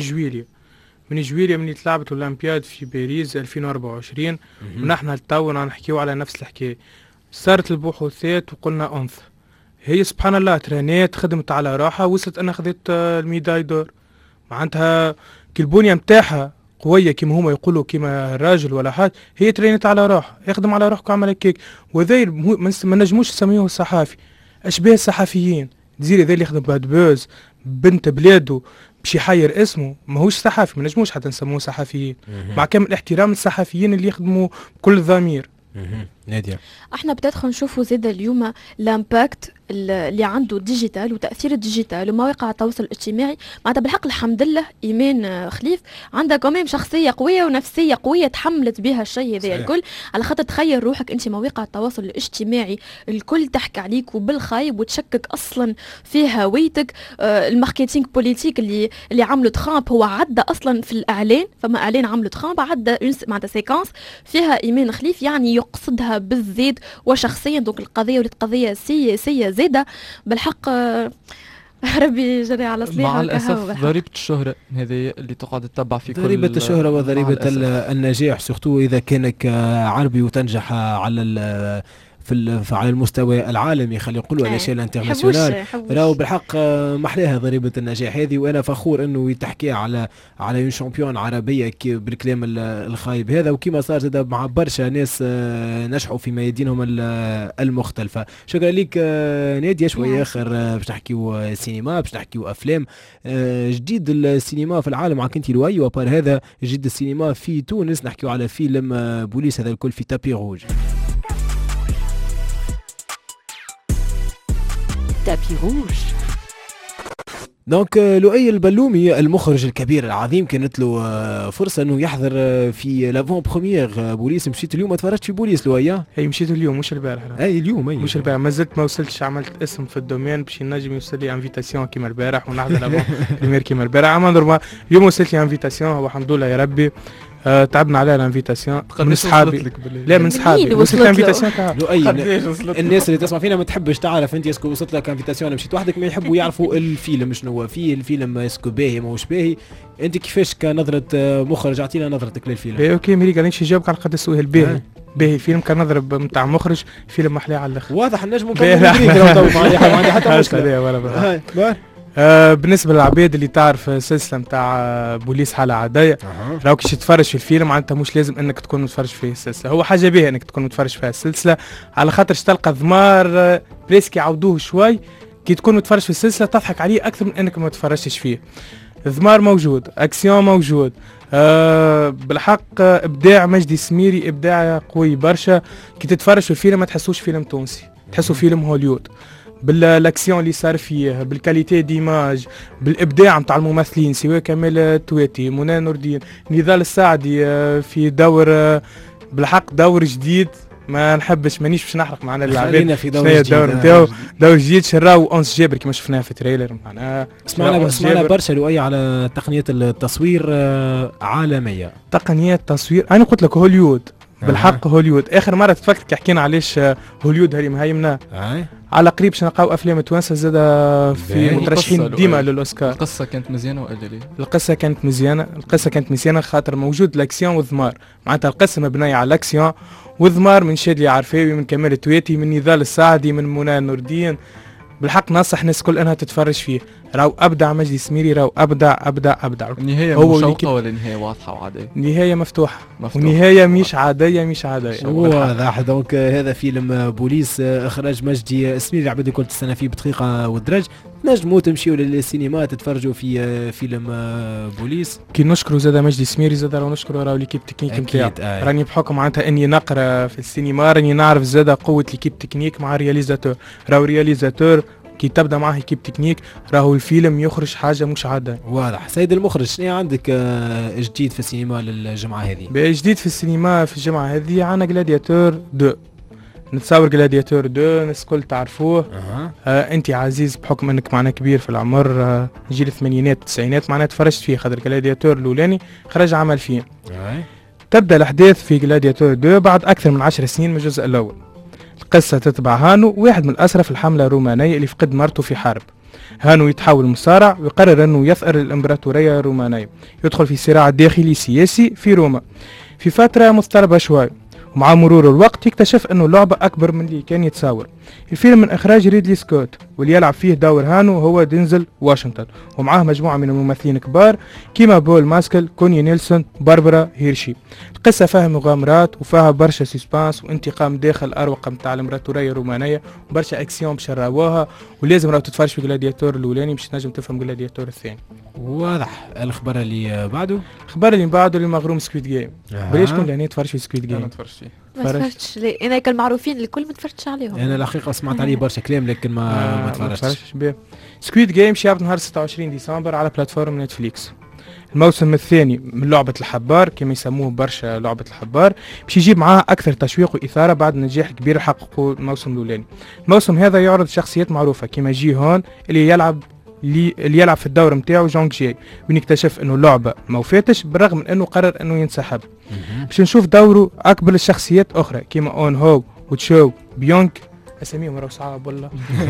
D: جويليا من تلعبت الأولمبياد في باريس 2024 ونحن لتو نحكيو على نفس الحكايه. صارت البحوثات وقلنا انثى، هي سبحان الله ترانيت خدمت على راحه وصلت انا خذت الميداي دور، معناتها كالبنيه نتاعها قويه كما هما يقولوا كما راجل ولا حاجه، هي ترينت على راحه، يخدم على روحك وعمل هكاك. وذا ما نجموش نسميوه الصحافي، اشباه الصحفيين دزيري ذا اللي يخدم باد بوز بنت بلاده باش يحير اسمه ماهوش صحافي، ما نجموش حتى نسموه صحفيين مع كامل الاحترام للصحفيين اللي يخدموا بكل الضمير.
B: نادية
C: احنا بدأت نشوفوا زيادة اليوم الامباكت اللي عنده ديجيتال وتأثير الديجيتال ومواقع التواصل الاجتماعي. معناتها بالحق الحمد لله إيمان خليف عندها كمان شخصية قوية ونفسية قوية تحملت بها الشيء هذا الكل، على خاطر تخيل روحك انت مواقع التواصل الاجتماعي الكل تحكي عليك وبالخايب وتشكك اصلا في هويتك. الماركتينغ بوليتيك اللي عمله ترامب هو عدى اصلا في الاعلان، فما اعلان عمله ترامب عدى معناتها سيكونس فيها إيمان خليف يعني يقصدها بالزيد وشخصيا. دونك القضية ولات قضية سياسية زيادة بالحق. ربي يجري على صليحة.
E: مع الأسف ضريبة الشهرة هذه اللي تقعد تتبع في كل
B: ضريبة الشهرة وضريبة النجاح سورتو إذا كانك عربي وتنجح على على المستوى العالمي خلينا نقولوا على شيء الانترناسيونال، راهو بالحق محلاها ضريبة النجاح هذه. وانا فخور انه تحكي على اون شامبيون عربيه بالكلام الخايب هذا، وكما صار زاد مع برشا ناس نجحوا في ميادينهم المختلفه. شكرا لك نادية. شويه اخر باش نحكيو سينما، باش نحكيو افلام. جديد السينما في العالم معك انت لؤي، وبار هذا جديد السينما في تونس نحكيو على فيلم بوليس هذا الكل في تابي روج.
A: تابي روج.
B: دونك لؤي البلومي المخرج الكبير العظيم كانت له فرصه انه يحضر في لافون بروميير بوليس. مشيت اليوم ما تفرجتش في بوليس لؤي؟
D: اي مشيت اليوم مش البارح.
B: اي اليوم اي
D: مش البارح، ما زلت ما وصلتش، عملت اسم في الدومين باش ينجم يوصل لي انفيتاسيون كيما البارح ونحضر لافون بريمير كيما البارح. اما نورمال اليوم وصلت لي انفيتاسيون، هو الحمد لله يا ربي. تعبنا على الانفيتاسيون من صحابي. لا من صحابي وصلت الانفيتاسيون تاع
B: الناس اللي تسمع فينا ما تحبش تعرف انت اسكو وصلت لك انفيتاسيون مشيت وحدك، ما يحبوا يعرفوا الفيلم شنو هو فيه، الفيلم اسكو باهي ماهوش باهي. انت كيفاش كنظره مخرج اعطينا نظرتك للفيلم؟
D: اوكي ميري قال ليش يجاوبك على قد السؤال باهي. باهي الفيلم كنظره نتاع مخرج، فيلم محلاه على الاخر.
B: واضح نجم نكمل ما عندي حتى مشكله.
D: بالنسبه للعباد اللي تعرف سلسله نتاع بوليس حاله عاديه، راهو كي تتفرج في الفيلم معناتها مش لازم انك تكون متفرج فيه السلسله، هو حاجه باهيه انك تكون متفرج فيها السلسله على خاطر تلقى ضمار بريسك يعاودوه شوي. كي تكون متفرج في السلسله تضحك عليه اكثر من انك ما تفرجتش فيه. ضمار موجود، اكسيون موجود، بالحق ابداع مجدي سميري، ابداع قوي برشا. كي تتفرج في الفيلم ما تحسوش فيلم تونسي، تحسوا فيلم هوليود بالاكسيون اللي صار فيه، بالكاليتي ديماج، بالابداع نتاع الممثلين سواء كمال التواتي، منى نور الدين، نضال السعدي في دور بالحق دور جديد. ما نحبش مانيش باش نحرق معنا اللاعبين
B: في دور جديد.
D: دور جديد شراو اونس جابر كما شفناها في التريلر. معناها
B: سمعنا برشا لؤي على تقنيات التصوير عالميه.
D: تقنيات تصوير انا قلت لك هوليود بالحق. هوليود اخر مره تفكرت كي حكينا علاش هوليود هذه مهيمنه على قريب باش نلقاو افلام توانسه زاده في مترشحين ديما للاوسكار.
E: القصه كانت مزيانه ولا ليه؟
D: القصه كانت مزيانه خاطر موجود الاكسيون والضمار، معناتها القصه مبنيه على الاكسيون والضمار من شادلي عرفاوي، من كمال التواتي، من نضال السعدي، من منى نور الدين. بالحق ننصح الناس كل انها تتفرج فيه. راهو ابدع مجدي سميري، راهو ابدع.
E: النهايه مشوقه ولا النهايه واضحه وعاديه؟
D: النهايه مفتوحه. ونهايه مش عاديه.
B: واضح. دونك هذا فيلم بوليس اخراج مجدي سميري. العباد الكل تستنى فيه بدقيقه والدرج. نجموا تمشيوا للسينما تتفرجوا في فيلم بوليس.
D: كي نشكروا زاد مجدي سميري زاد راهو نشكروا راهو ليكيب تكنيك نتاعو. راني بحكم معناتها اني نقرا في السينما راني نعرف زاد قوه ليكيب تكنيك مع الرياليزاتور. راهو الرياليزاتور كي تبدا معاه كيب تكنيك راهو الفيلم يخرج حاجه مش عاديه.
B: واضح. سيد المخرج شنو عندك جديد في السينما للجمعه هذه؟
D: جديد في السينما في الجمعه هذه عندنا غلادياتور 2. نتصور غلادياتور 2 الناس الكل تعرفوه. انت عزيز بحكم انك معنا كبير في العمر، جيل الثمانينات والتسعينات معناها تفرجت فيه خاطر غلادياتور الاولاني خرج عام 2000. تبدا الاحداث في غلادياتور 2 بعد اكثر من 10 سنين من الجزء الاول. القصة تتبع هانو، واحد من الأسرى في الحملة الرومانية اللي فقد مرته في حرب. هانو يتحول مصارع ويقرر أنه يثأر الإمبراطورية الرومانية، يدخل في صراع داخلي سياسي في روما في فترة مضطربة شوي، ومع مرور الوقت يكتشف أنه اللعبة أكبر من اللي كان يتصور. الفيلم من إخراج ريدلي سكوت، واللي يلعب فيه دور هانو هو دينزل واشنطن، ومعاه مجموعة من الممثلين كبار كيما بول ماسكل، كوني نيلسون، باربرا هيرشي. القصة فيها مغامرات وفيها برشا سسبانس وانتقام داخل الأروقة متاع الإمبراطورية الرومانية وبرشا أكسيون باش نراوها، ولازم راهو تتفرج في غلادياتور الأولاني باش تنجم تفهم غلادياتور الثاني.
B: واضح. الخبر اللي بعده؟
D: الخبر اللي بعده اللي مغروم سكويد جيم. بلاش كون لهنا تفرج في سكويد جيم.
E: انا تفرج فيه.
C: ما تفرجتش ليه؟ انا كالمعروفين الكل ما تفرجتش عليهم.
B: انا الحقيقه سمعت عليه برشا كلام لكن ما تفرجتش
D: بيه. سكويد جيم يهبط نهار 26 ديسمبر على بلاتفورم نتفليكس. الموسم الثاني من لعبة الحبار كما يسموه برشا لعبة الحبار باش يجيب معاه أكثر تشويق وإثارة بعد نجاح كبير حققه الموسم الأولاني. الموسم هذا يعرض شخصيات معروفة كما جي هون اللي يلعب في الدور نتاعو جونغ جي، وين يكتشف انه اللعبه ما وفاتش بالرغم من انه قرر انه ينسحب. باش نشوف دوره اكبر الشخصيات اخرى كيما اون هو وتشو بيونك، اساميهم راهو صعاب والله.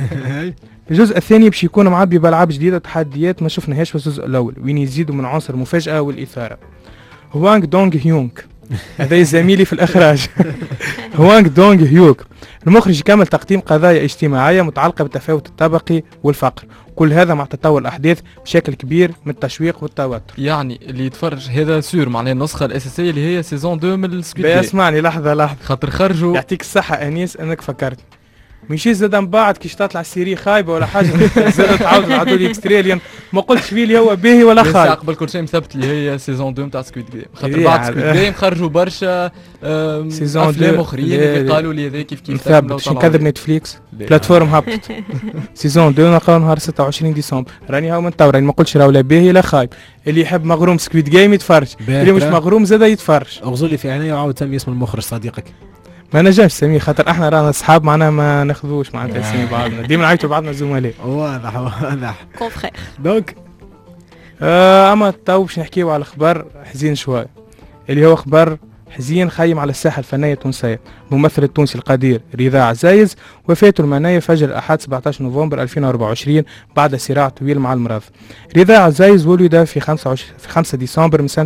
D: الجزء الثاني باش يكون معبي بالعاب جديده وتحديات ما شفناهاش في الجزء الاول، وين يزيدوا من عنصر المفاجاه والاثاره. هوانغ دونغ هيونك هذا زميلي في الإخراج. هوانغ دونغ هيوك المخرج يكمل تقديم قضايا اجتماعية متعلقة بالتفاوت الطبقي والفقر، كل هذا مع تطور الأحداث بشكل كبير من التشويق والتوتر.
E: يعني اللي يتفرج هذا سور معناها النسخة الأساسية اللي هي سيزون 2 من السكويد جيم.
D: اسمعني لحظة
E: خاطر خرجوا
D: يعطيك الصحة أنيس أنك فكرت مش زاد من بعد كيش تطلع السيري خايبه ولا حاجه زاد تعاود نعدوا لي اكستريليان ما قلتش فيه اللي هو باهي ولا خايب.
E: قبل كل شيء مثبت اللي هي سيزون 2 تاع سكويد جيم، خاطر بعد سكويد جيم خرجوا برشا
D: سيزون
E: افلام اخرين اللي قالوا لي هذا كيف
D: مثبت باش نكذب نتفليكس بلاتفورم هبطت سيزون 2 نلقاو نهار 26 ديسمبر. راني هاو من تو راني ما قلتش راهو لا باهي لا خايب. اللي يحب مغروم سكويد جيم يتفرج، اللي مش مغروم زاد يتفرج.
B: اغزر لي في عيني وعاود سمي اسم المخرج صديقك.
D: ما نجمش سميه خاطر احنا رانا اصحاب معناها ما ناخذوش معناتها اسمي بعضنا ديما نعيطوا بعضنا زملاء.
B: واضح واضح.
C: كونفرير.
B: دونك
D: اما تو باش نحكيو على خبر حزين شوي، اللي هو خبر حزين خيم على الساحه الفنيه التونسيه. الممثل التونسي القدير رضا عزايز وفاته المناية فجر الأحد 17 نوفمبر 2024 بعد صراع طويل مع المرض. رضا عزايز ولد في 5 ديسمبر من سنة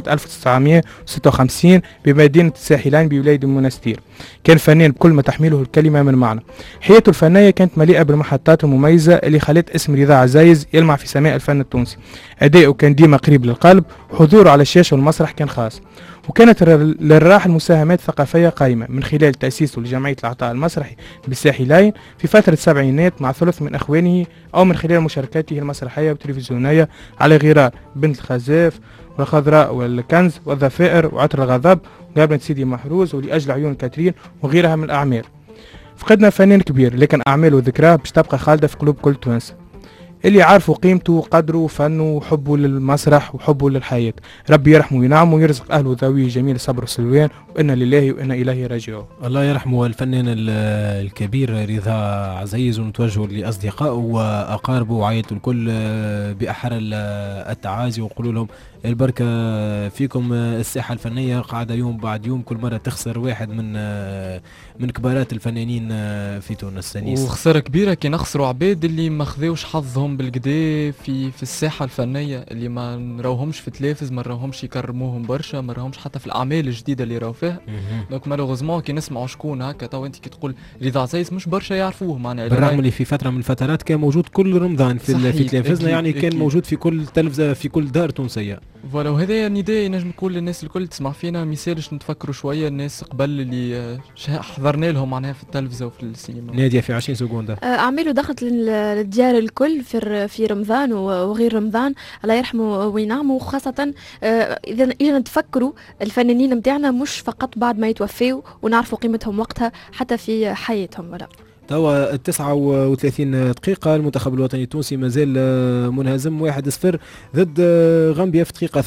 D: 1956 بمدينة الساحلين بولاية المنستير. كان فنان بكل ما تحمله الكلمة من معنى. حياته الفنية كانت مليئة بالمحطات المميزة اللي خلت اسم رضا عزايز يلمع في سماء الفن التونسي. أداؤه كان ديما قريب للقلب، حضوره على الشاشة والمسرح كان خاص. وكانت للراحل مساهمات ثقافية قائمة من خلال تأسيسه لجمعية العطاء المسرحي بالساحلين في فترة السبعينات مع ثلث من أخوانه، أو من خلال مشاركاته المسرحية والتلفزيونية على غرار بنت الخزاف والخضراء والكنز والذفائر وعطر الغضب وابنة سيدي محروز ولأجل عيون كاترين وغيرها من الأعمال. فقدنا فنان كبير لكن أعماله وذكراه باش تبقى خالدة في قلوب كل توانسة اللي عارفوا قيمته وقدره وفنه وحبه للمسرح وحبه للحياة. ربي يرحمه وينعمه ويرزق أهله ذويه جميل صبر وسلوان، وإنا لله وإنا إليه راجعون.
B: الله يرحمه الفنان الكبير رضا عزايز، ونتوجه لأصدقائه وأقاربه وعائلته الكل بأحر التعازي ونقول لهم البركة فيكم. الساحة الفنية قاعدة يوم بعد يوم كل مرة تخسر واحد من كبارات الفنانين في تونس.
E: وخسارة كبيرة كي نخسروا عباد اللي ما خذوش حظهم بالقدا في الساحة الفنية، اللي ما نراوهمش في التلفز، ما نراوهمش يكرموهم برشا، ما نراوهمش حتى في الأعمال الجديدة اللي راهو فيها. دونك مالوغوزمون كي نسمعوا شكون هكا تو انت كي تقول رضا عزايز مش برشا يعرفوه معناها،
B: بالرغم اللي في فترة من الفترات كان موجود كل رمضان في تلفزنا، يعني كان موجود في كل تلفزة في كل دار تونسية.
E: فوالا، وهذا نداء ينجم نقول للناس الكل تسمع فينا، ميسالش نتفكروا شويه الناس قبل اللي حضرنا لهم معناها في التلفزه وفي السينما.
B: ناديه في 20 سكوند.
C: اعماله دخلت للديار الكل في رمضان وغير رمضان، الله يرحمه وينعمه. وخاصه اذا نتفكروا الفنانين نتاعنا مش فقط بعد ما يتوفوا ونعرفوا قيمتهم وقتها، حتى في حياتهم. ولا
B: توا 39 دقيقة، المنتخب الوطني التونسي مازال منهزم 1-0 ضد غامبيا في دقيقة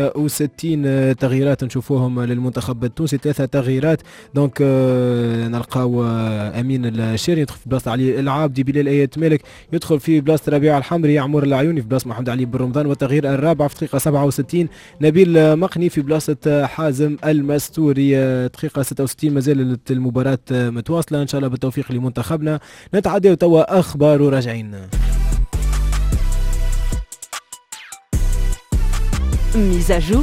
B: 68. تغييرات نشوفوهم للمنتخب التونسي، 3 تغييرات. دونك نلقاو أمين الشيري يدخل في بلاصة علي العابدي، بلال آيات مالك يدخل في بلاصة ربيع الحمري، عمور العيوني في بلاصة محمد علي بن رمضان. والتغيير الرابع في دقيقة 67 نبيل مقني في بلاصة حازم المستوري. دقيقة 66 مازال المباراة متواصلة، إن شاء الله بالتوفيق لمنتخب. نتعدى توا اخبار وراجعين.
A: ميزاجور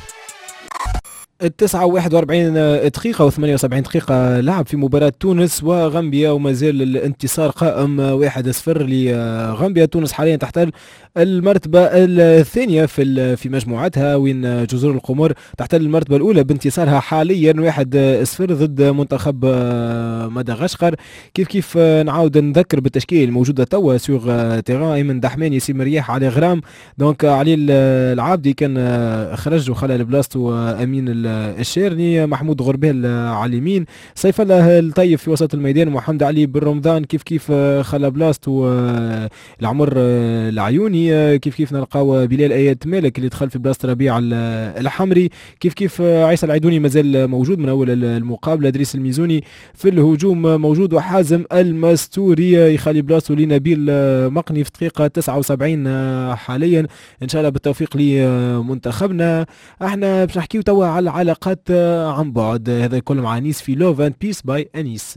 B: 41 دقيقة و78 دقيقة لعب في مباراة تونس وغامبيا، وما زال الانتصار قائم 1-0 لغامبيا. تونس حاليا تحتل المرتبة الثانية في مجموعتها، وين جزر القمر تحتل المرتبة الأولى بانتصارها حاليا 1-0 ضد منتخب مدغشقر. كيف نعاود نذكر بالتشكيل الموجودة توا سوغ تيران: ايمن دحمان، ياسين مرياح، علي غرام. دونك علي العابدي كان خرج وخلى لبلاصتو امين الشيرني، محمود غربال على اليمين، سيف الله الطيف في وسط الميدان، محمد علي بن رمضان كيف خلى بلاصتو العمر العيوني. كيف نلقاو بلال آيات مالك اللي دخل في بلاصة ربيع الحمري. كيف عيسى العيدوني مازال موجود من اول المقابلة. ادريس الميزوني في الهجوم موجود، وحازم المستوري يخلي بلاصتو لنبيل مقني في دقيقة 79 حاليا. ان شاء الله بالتوفيق لمنتخبنا. احنا باش نحكيو توا على العلاقات عن بعد، هذا كل مع انيس في لوف اند بيس باي انيس.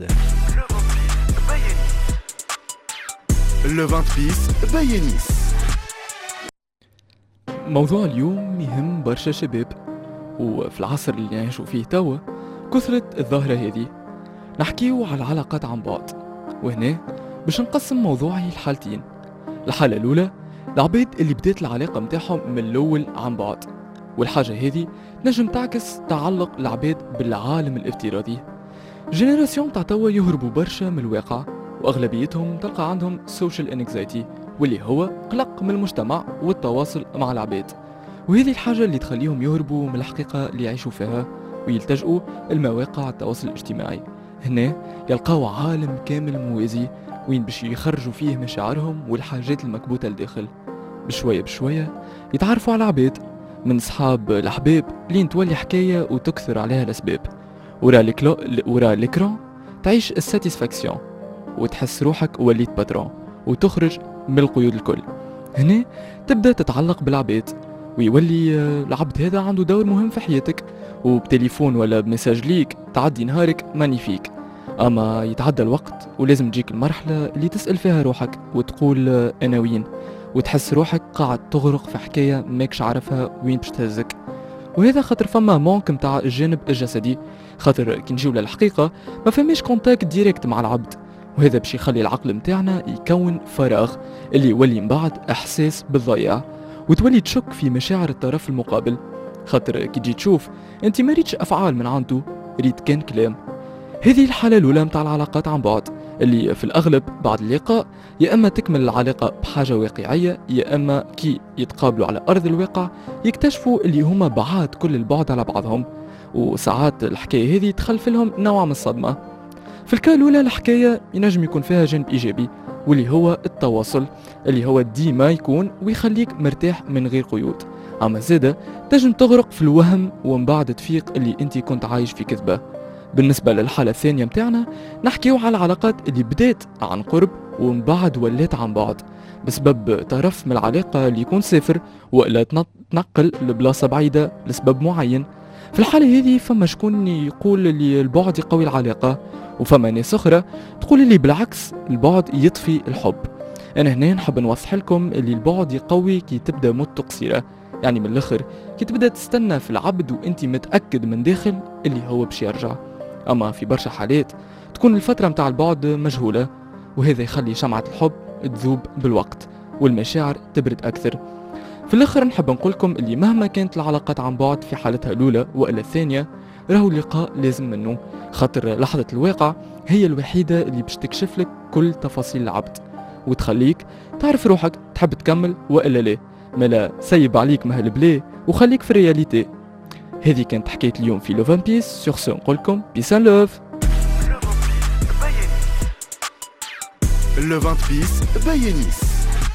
F: لوف اند بيس باي انيس.
E: موضوع اليوم يهم برشا شباب، وفي العصر اللي نعيشوا فيه توا كثرت الظاهرة هذه. نحكيو على العلاقات عن بعد، وهنا باش نقسم موضوعي لحالتين. الحالة الأولى العباد اللي بدات العلاقة متاعهم من الأول عن بعد، والحاجة هذه نجم تعكس تعلق العباد بالعالم الافتراضي. جينيراسيون تاع توا يهربوا برشا من الواقع وأغلبيتهم تلقى عندهم social anxiety واللي هو قلق من المجتمع والتواصل مع العباد، وهذه الحاجة اللي تخليهم يهربوا من الحقيقة اللي يعيشوا فيها ويلتجئوا المواقع التواصل الاجتماعي. هنا يلقاو عالم كامل موازي وين باش يخرجوا فيه مشاعرهم والحاجات المكبوتة لداخل. بشوية بشوية يتعرفوا على عباد من صحاب الأحباب لين تولي حكاية وتكثر عليها الأسباب. ورا الإكران تعيش الساتيسفاكسيون وتحس روحك وليت باترون وتخرج من القيود الكل. هنا تبدأ تتعلق بالعباد ويولي العبد هذا عنده دور مهم في حياتك، وبتليفون ولا بمساج ليك تعدي نهارك مانيفيك. أما يتعدى الوقت ولازم تجيك المرحلة اللي تسأل فيها روحك وتقول أنا وين، وتحس روحك قاعد تغرق في حكاية ماكش عارفها وين باش تهزك. وهذا خاطر فما مونك متاع الجانب الجسدي، خاطر كي نجيو للحقيقة ما فماش كونتاكت ديريكت مع العبد، وهذا باش يخلي العقل متاعنا يكون فراغ اللي يولي من بعد احساس بالضياع، وتولي تشك في مشاعر الطرف المقابل، خاطر كي تجي تشوف انت ما ريتش افعال من عنده، ريت كان كلام. هذه الحالة الأولى متاع العلاقات عن بعد اللي في الأغلب بعد اللقاء يا أما تكمل العلاقة بحاجة واقعية، يا أما كي يتقابلوا على أرض الواقع يكتشفوا اللي هما بعاد كل البعد على بعضهم، وساعات الحكاية هذه تخلف لهم نوع من الصدمة. في الكال الأولى الحكاية ينجم يكون فيها جانب إيجابي واللي هو التواصل اللي هو ديما يكون ويخليك مرتاح من غير قيود، أما زادة تنجم تغرق في الوهم ومن بعد تفيق اللي انت كنت عايش في كذبة. بالنسبة للحالة الثانية متاعنا نحكيو على العلاقات اللي بدات عن قرب ومن بعد ولات عن بعد بسبب طرف من العلاقة اللي يكون سافر وإلا تنقل لبلاصة بعيدة لسبب معين. في الحالة هذه فما شكون يقول اللي البعد يقوي العلاقة، وفما ناس أخرى تقول اللي بالعكس البعد يطفي الحب. أنا هنا نحب نوضح لكم اللي البعد يقوي كي تبدأ مدة قصيرة، يعني من الآخر كي تبدأ تستنى في العبد وانت متأكد من داخل اللي هو باش يرجع. أما في برشا حالات تكون الفترة متاع البعد مجهولة، وهذا يخلي شمعة الحب تذوب بالوقت والمشاعر تبرد أكثر. في الآخر نحب نقولكم اللي مهما كانت العلاقات عن بعد في حالتها الأولى وإلا الثانية راهو اللقاء لازم منه، خاطر لحظة الواقع هي الوحيدة اللي باش تكشف لك كل تفاصيل العبد وتخليك تعرف روحك تحب تكمل وإلا لا، ملا سيب عليك مهل بلي وخليك في الرياليتي. هذه كانت حكاية اليوم في لوفان بيس. سور سو نقولكم بيس ان لوف.
F: لوفان بيس بينيس.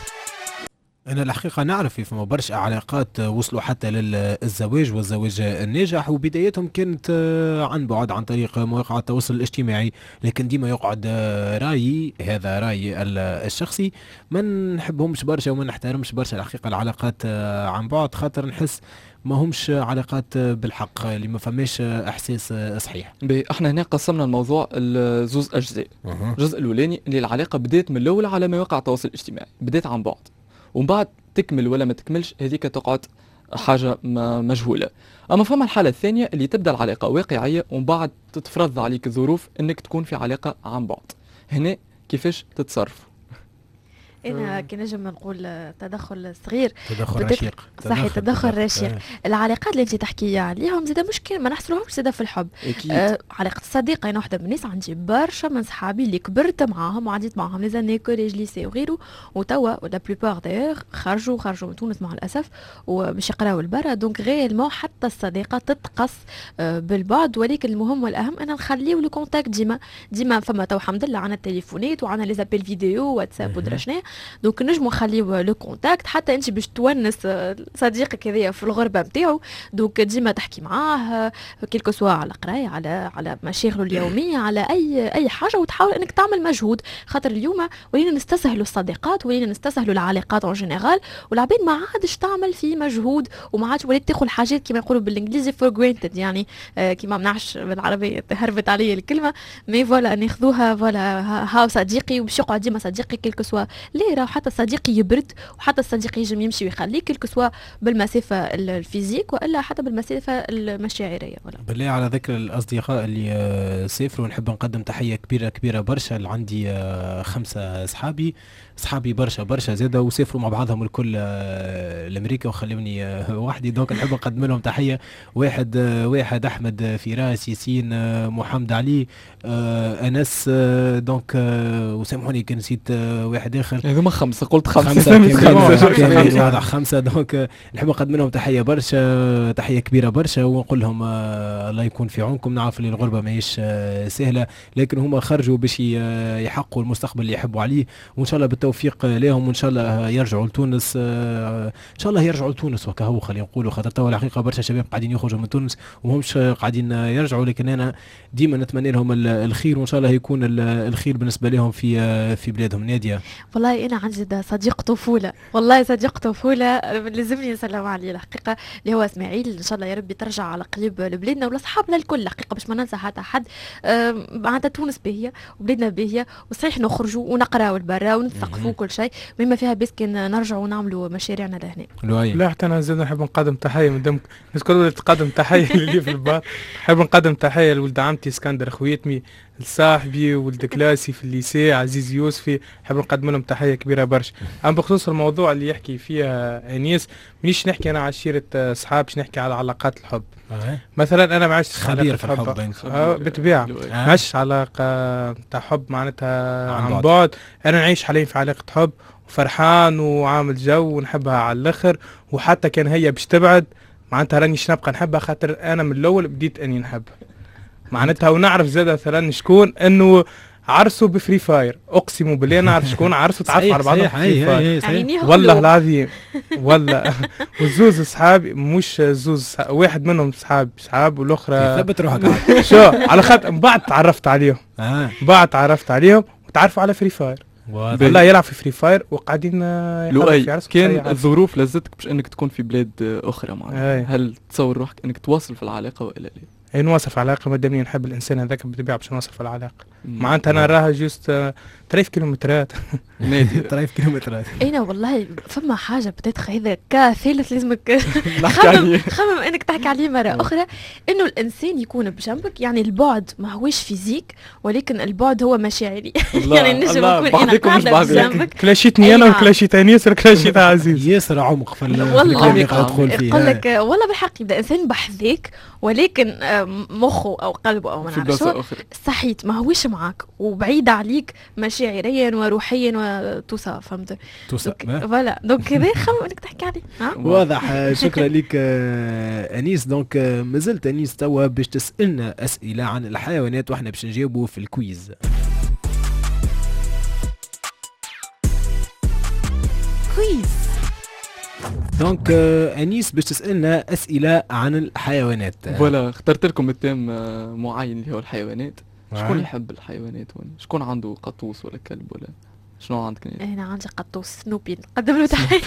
B: أنا الحقيقة نعرف فما برشا علاقات وصلوا حتى للزواج والزواج الناجح، وبدايتهم كانت عن بعد عن طريق مواقع التواصل الاجتماعي، لكن ديما يقعد رأيي، هذا رأيي الشخصي، ما نحبهمش برشا وما نحترمش برشا الحقيقة العلاقات عن بعد، خاطر نحس ما همش علاقات بالحق اللي ما فماش احساس صحيح.
E: احنا هنا قسمنا الموضوع لزوز اجزاء. الجزء الاولاني اللي العلاقه بدات من الاول على مواقع التواصل الاجتماعي، بدات عن بعد ومن بعد تكمل ولا ما تكملش، هذيك تقعد حاجه مجهوله. اما فما الحاله الثانيه اللي تبدا العلاقه واقعيه ومن بعد تتفرض عليك الظروف انك تكون في علاقه عن بعد. هنا كيفاش تتصرف؟
C: انا كي نجم نقول تدخل صغير،
B: تدخل رشيق،
C: صحيح تدخل رشيق. العلاقات اللي انت تحكي عليهم زاد مشكل ما نحصلوهمش زاد في الحب. علاقه الصديقه، انا واحده من الناس عندي برشا من صحابي اللي كبرت معاهم وعديت معاهم لي زاني كوليج ليسي وغيره، وتوا ولا بلوبار دايوغ خرجوا من تونس مع الاسف وباش يقراو لبرا. دونك غيالمون حتى الصديقه تتقص بالبعد، ولكن المهم والاهم انا نخليو لو كونتاكت ديما فما تو الحمد لله عنا التليفونات وعنا لي زابيل فيديو واتساب ودرشنا. دونك نجمو نخليو لو كونتاكت حتى انت باش تونس صديقك هذايا في الغربه نتاعو. دونك ديما تحكي معاه كيلكو سوا على قرايه، على مشاغله اليوميه، على اي حاجه، وتحاول انك تعمل مجهود، خاطر اليوم ولينا نستسهلوا الصديقات، ولينا نستسهلوا العلاقات اون جينيرال، والعباد ما عادش تعمل في مجهود وما عادش ولات تاخذ حاجات كما يقولوا بالانجليزي فور جرانتد، يعني كيما ما نعرفش بالعربيه هربت علي الكلمه، مي فوالا ناخذوها فوالا هاو صديقي وباش يقعد ديما صديقي كيلكو سوا ليه. حتى الصديق يبرد وحتى الصديق يجم يمشي ويخليك كل سوا بالمسافه الفيزيك والا حتى بالمسافه المشاعريه.
B: بالله على ذكر الاصدقاء اللي سافروا، نحب نقدم تحيه كبيره برشا اللي عندي 5 اصحابي صحابي برشا زاده وسافروا مع بعضهم الكل لامريكا وخلوني وحدي. دونك نحب نقدم لهم تحيه. واحد احمد فراس ياسين محمد علي انس دونك وسامحوني كان نسيت واحد اخر.
E: هذوما خمسه قلت خمسه
B: واضح خمسه. دونك نحب نقدم لهم تحيه برشا، تحيه كبيره برشا، ونقول لهم الله يكون في عونكم. نعرف اللي الغربه ماهيش سهله، لكن هما خرجوا باش يحققوا المستقبل اللي يحبوا عليه، وان شاء الله بالتوفيق لهم، وان شاء الله يرجعوا لتونس. ان شاء الله يرجعوا لتونس وكهو خلينا نقولوا، خاطر توا الحقيقه برشا شباب قاعدين يخرجوا من تونس وهمش قاعدين يرجعوا، لكن انا ديما نتمنى لهم الخير، وان شاء الله يكون الخير بالنسبه لهم في بلادهم. ناديه
C: والله انا عندي صديق طفوله، والله صديق طفوله لازمني نسلم عليه الحقيقه، اللي هو اسماعيل. ان شاء الله يا ربي ترجع على قليب لبلادنا ولاصحابنا الكل الحقيقه، باش ما ننسى حتى حد. معناتها تونس باهيه وبلادنا باهيه، وصحيح نخرجوا ونقراوا لبرا ونثقفوا كل شيء، مما فيها بس كان نرجعوا ونعملوا مشاريعنا لهنا.
D: لا حتى انا زاد نحب نقدم تحيه من دمك الناس الكل تقدم تحيه اللي في البار. نحب نقدم تحيه لولد عمتي اسكندر خويتمي، لصاحبي ولد كلاسي في الليسي عزيز يوسفي، نحب نقدم لهم تحيه كبيره برشا. اما بخصوص الموضوع اللي يحكي فيها انيس، مانيش نحكي انا على عشيره اصحاب، باش نحكي على علاقات الحب.
B: مثلا
D: انا ما عشتش
B: خبير في الحب
D: بالطبيعه، ما عشتش علاقه تاع حب معناتها عن بعد. انا نعيش حاليا في علاقه حب وفرحان وعامل جو ونحبها على الاخر، وحتى كان هي باش تبعد معناتها رانيش نبقى نحبها، خاطر انا من الاول بديت اني نحبها معناتها. ونعرف زاد مثلا شكون انه عرسوا بفري فاير، اقسم بالله نعرف شكون عرسوا تعرفوا على بعضهم بفري فاير والله العظيم والله. وزوز صحابي مش زوز، واحد منهم صحاب والاخرى
B: ثبت روحك
D: شو على خاطر بعد تعرفت عليهم وتعرفوا على فري فاير. والله يلعب في فري فاير وقاعدين
E: لؤي. كان الظروف لزتك باش انك تكون في بلاد اخرى معنا، هل تصور روحك انك تواصل في العلاقه والا لا؟
D: اي نواصل في العلاقه، ما دامني نحب الانسان هذاك بالطبيعه باش نواصل في العلاقه. معناتها انا راها جوست 3 كيلومترات
B: 3 كيلومترات.
C: انا والله فما حاجه بتاتخ هذا كثالث لازمك خمم انك تحكي عليه مره اخرى، انه الانسان يكون بجنبك، يعني البعد ما هوش فيزيك ولكن البعد هو مشاعري. يعني نجم نكون انا قاعده بجنبك،
D: كلاشيتني انا وكلاشيت انيس وكلاشيت عزيز
B: ياسر عمق في
C: والله يقول لك والله بالحق يبدا انسان بحذاك ولكن مخه او قلبه او ما نعرفش صحيت ما هوش معاك وبعيد عليك مشاعريا وروحيا وتوصى، فهمت؟
B: توصى
C: فوالا دونك كذا خمم انك تحكي عليه.
B: واضح. شكرا لك انيس. دونك مازلت انيس توا باش تسالنا اسئله عن الحيوانات واحنا باش نجاوبوا في الكويز. دونك انيس باش تسالنا اسئله عن الحيوانات.
E: فوالا اخترت لكم التيم معين اللي هو الحيوانات. شكون يحب الحيوانات؟ شكون عنده قطوس ولا كلب ولا شنو عندك؟
C: انا عندي قطوس سنوبي، نقدم له تحيه.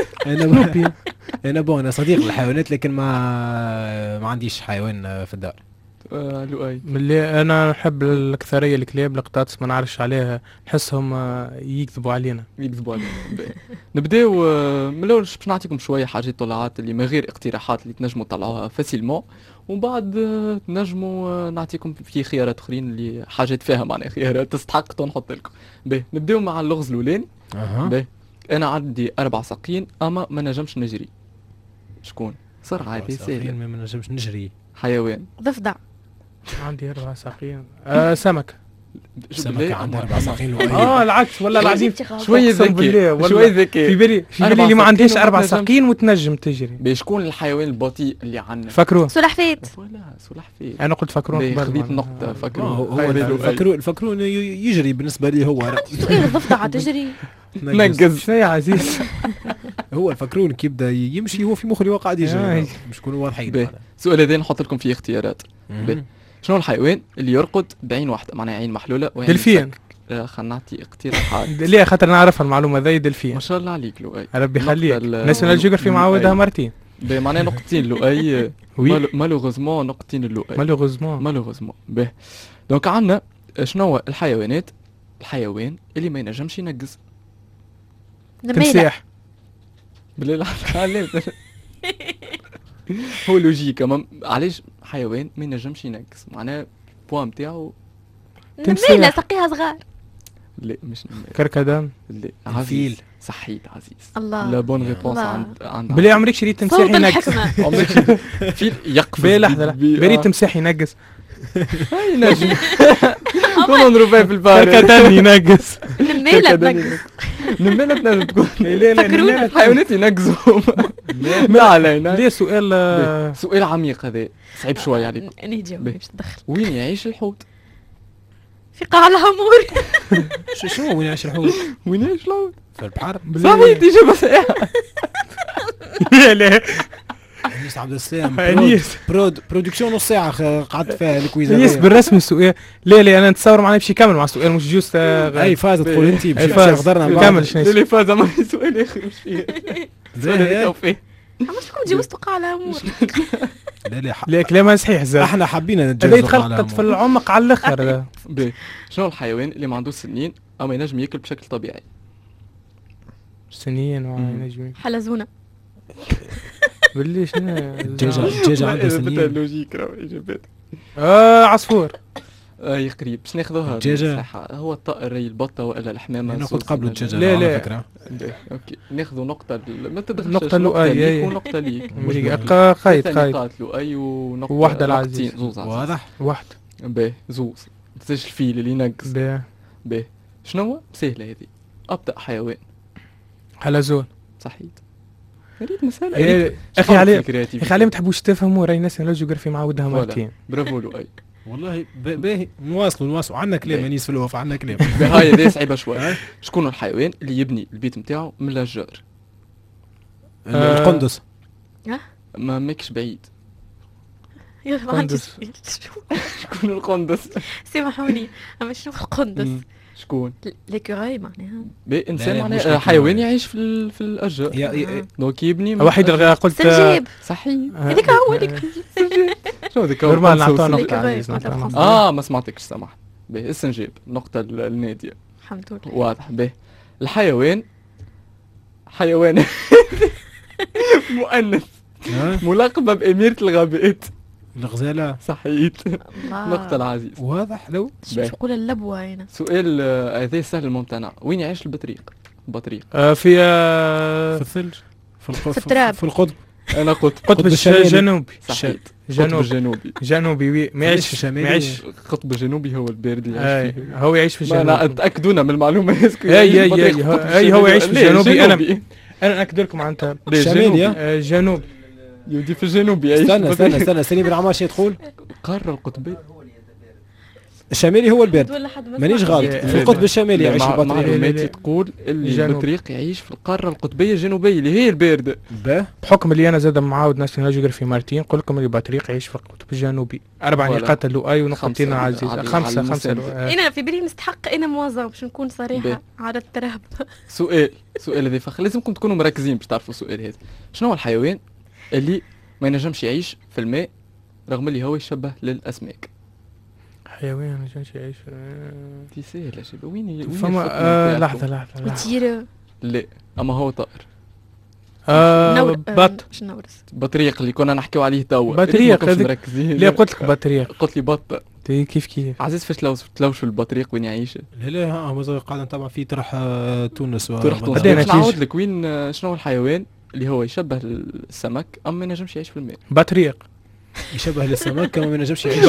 B: انا صديق الحيوانات، لكن ما عنديش حيوان في الدار.
E: لؤي
D: ملي انا نحب الاكثريه الكلاب القطاطس ما نعرفش عليها، نحسهم يكذبوا علينا.
E: نبداو من الاول باش نعطيكم شويه حاجات طلعات اللي من غير اقتراحات اللي تنجموا تطلعوها فاسيلمون، ومن بعد تنجموا نعطيكم في خيارات اخرين اللي حاجات فيها معناها خيارات تستحق نحط لكم. نبداو مع اللغز الاولاني. انا عندي 4 ساقين اما ما نجمش نجري. شكون؟ بسرعه هذه سهله.
B: ما نجمش نجري.
E: حيوان.
C: ضفدع.
D: عندي 4 ساقين. سمك.
B: سمكة عندها 4 ساقين.
D: العكس والله العظيم.
E: شويه ذكي شويه ذكي.
D: في بالي اللي ما عندهاش 4 ساقين وتنجم تجري.
E: بشكون الحيوان البطيء اللي عندنا؟
D: فكرون.
C: سلحفاة.
E: سلحفاة.
D: انا قلت فكرون قبل.
E: خذيت نقطه فكرون.
B: الفكرون يجري بالنسبه لي هو.
C: سؤال الضفدع تجري.
E: نقز
D: شنو يا عزيز؟
B: هو الفكرون كي يبدا يمشي هو في مخه اللي قاعد يجري، مش كونوا واضحين.
E: السؤال هذا نحط لكم فيه اختيارات. شنو الحيوان اللي يرقد بعين واحده معناها عين محلوله؟
D: دلفين.
E: خلينا نعطي اقتراحات.
D: ليه؟ خاطر نعرفها المعلومه ذي دلفين.
E: ما شاء الله عليك لؤي.
D: ربي يخليك. ناسيونال جيوغرافي معودها مرتين.
E: معناها نقطتين لؤي. مالوغوزمون نقطتين اللؤي. مالوغوزمون. باهي دونك عندنا شنو هو الحيوان اللي ما ينجمش ينقز؟
D: تمساح.
E: بالله عليك. هو لوجيك اما علاش حيوان ما ينجمش ينقز؟ معناها بوان نتاعو
C: نميله سقيها صغار.
E: لا مش نمر.
D: كركدان.
E: لا
B: الفيل.
E: صحيت عزيز.
C: الله.
E: لا بون ريبونس عند
D: بلي عمرك شريت تمساح ينقص.
E: عمرك فيل يقفز.
D: بلي لحظة بريت تمساح ينقص.
E: هاي نجم. كنا نروح في البار.
D: كركدان ينقص.
C: نميلة تنقص.
E: نميلة تنجم تكون.
C: فكرونا.
E: الحيوانات ينقزوا. ما علينا.
D: ليه سؤال
E: سؤال عميق هذا صعيب شوي عليكم.
C: أنا جاوب مش تدخل.
E: وين يعيش الحوت؟
C: في قاع الهامور.
B: شنو وين يعيش الحوت؟
E: وين يعيش الحوت؟
B: في البحر.
E: صافي تجيب ساعة.
D: لا
B: انيس عبد السلام.
D: انيس
B: برودكسيون نص ساعه قعدت فيها الكويز.
D: انيس بالرسم السؤال. لا انا نتصور معنا باش يكمل مع السؤال مش جوست.
B: اي فاز تقول انت باش
D: حضرنا كمل شنو
E: اللي فاز ما سؤال اخر مش فيه.
C: مش كنت جوزت قاع الهامور.
B: لا
D: كلام صحيح زاد.
B: احنا حبينا نتجاوز.
D: هذا يتخلقت في العمق على الاخر.
E: شنو الحيوان اللي ما عندوش سنين اما ينجم ياكل بشكل طبيعي؟
D: سنين ونجم
C: حلزونه.
D: باللي شنو
B: الدجاجه عندها سنين.
E: لوجيك راهو اجابات.
D: عصفور.
E: اي قريب باش ناخذوها.
B: الدجاجه
E: هو الطائر البطه والا الحمامه.
B: انا كنت قبل الدجاجه.
D: لا
B: فكره.
E: اوكي ناخذوا نقطه ما تدخلش.
D: نقطه لؤي
E: ونقطه ليك.
D: قايد
E: نقاط لؤي ونقطه
D: واحده العزيز.
B: واضح.
D: واحد.
E: باهي زوز. تنساش الفيل اللي ينقص. باهي شنو هو؟ سهله هذه. ابطأ حيوان.
D: حلزون.
E: صحيت. ريت مسألة.
D: اخي علي ما تحبوش تفهموا راهي الناس اللي جوغرافي مع ودها مرتين.
E: برافو لؤي.
B: والله باهي نواصلوا عندنا كلام انيس في الوقف عندنا كلام.
E: هاي هذه صعيبه شوي. شكون الحيوان اللي يبني البيت نتاعو من الاشجار؟
B: القندس.
E: ما ماكش بعيد.
C: ما عنديش.
E: شكون القندس؟
C: سامحوني اما شنو القندس؟
E: شكون؟
C: ليكوراي معناها.
E: انسان معناها حيوان يعيش في الاشجار. دونك يبني.
D: واحد قلت
C: سنجاب.
E: صحيح.
C: هذاك هو اللي
E: شنو هذاك؟
D: نورمال نعطوه نقطة.
E: ما سمعتكش سامح. باهي السنجاب النقطة النادية.
C: الحمد لله.
E: واضح. باهي الحيوان حيوان مؤنث ملقبة بأميرة الغابات.
B: الغزالة.
E: صحيت. نقطة العزيز.
B: واضح لو.
C: شو نقول اللبوة هنا.
E: سؤال هذا سهل الممتنع. وين يعيش البطريق؟
D: في
B: الثلج.
C: في التراب.
B: في القطب.
E: انا
D: قطب الجنوبي.
E: صحيت.
D: جنوبي ما يعيش
E: القطب الجنوبي هو البارد اللي يعيش فيه.
D: هو يعيش في الجنوب.
E: انا اتاكدونا من المعلومه.
D: اي هو يعيش في الجنوبي. انا ناكد لكم معناتها
B: الشمالي.
D: جنوب
E: يودي في الجنوب يعيش.
B: استنى سليم بن عمار شي تقول.
E: القاره القطبيه.
B: الشمالي هو البارد. مانيش غلط. في القطب الشمالي يعيش البطريق.
E: معلوماتي تقول اللي البطريق يعيش في القاره القطبيه الجنوبيه اللي هي البارده.
D: بحكم اللي انا زاد معاود ناس جيوغرافي مرتين نقول لكم اللي البطريق يعيش في القطب الجنوبي. 4 نقاط لؤي ونقطتين عزيز. 5
C: انا في بالي نستحق انا موظف باش نكون صريحه على التراب.
E: سؤال هذا فخ لازمكم تكونوا مركزين باش تعرفوا السؤال هذا. شنو هو الحيوان اللي ما ينجمش يعيش في الماء رغم اللي هو يشبه للاسماك؟
D: حيوان ما ينجمش يعيش
E: دي سهله شباب. وين
D: فما لحظه
C: وتيره.
E: لا اما هو طائر.
D: بط.
E: بطريق اللي كنا نحكيو عليه توا.
D: بطريق
E: مركزين.
D: لا قلت لك بطريق.
E: قلت لي بط.
D: كيف
E: عزيز فاش تلوش البطريق وين يعيش؟
B: لا هو قاعد نتابع فيه طرح تونس.
E: نعاود لك وين شنو هو الحيوان اللي هو يشبه السمك اما ما ينجمش يعيش في الماء؟
D: بطريق.
B: يشبه للسمك اما ما ينجمش يعيش.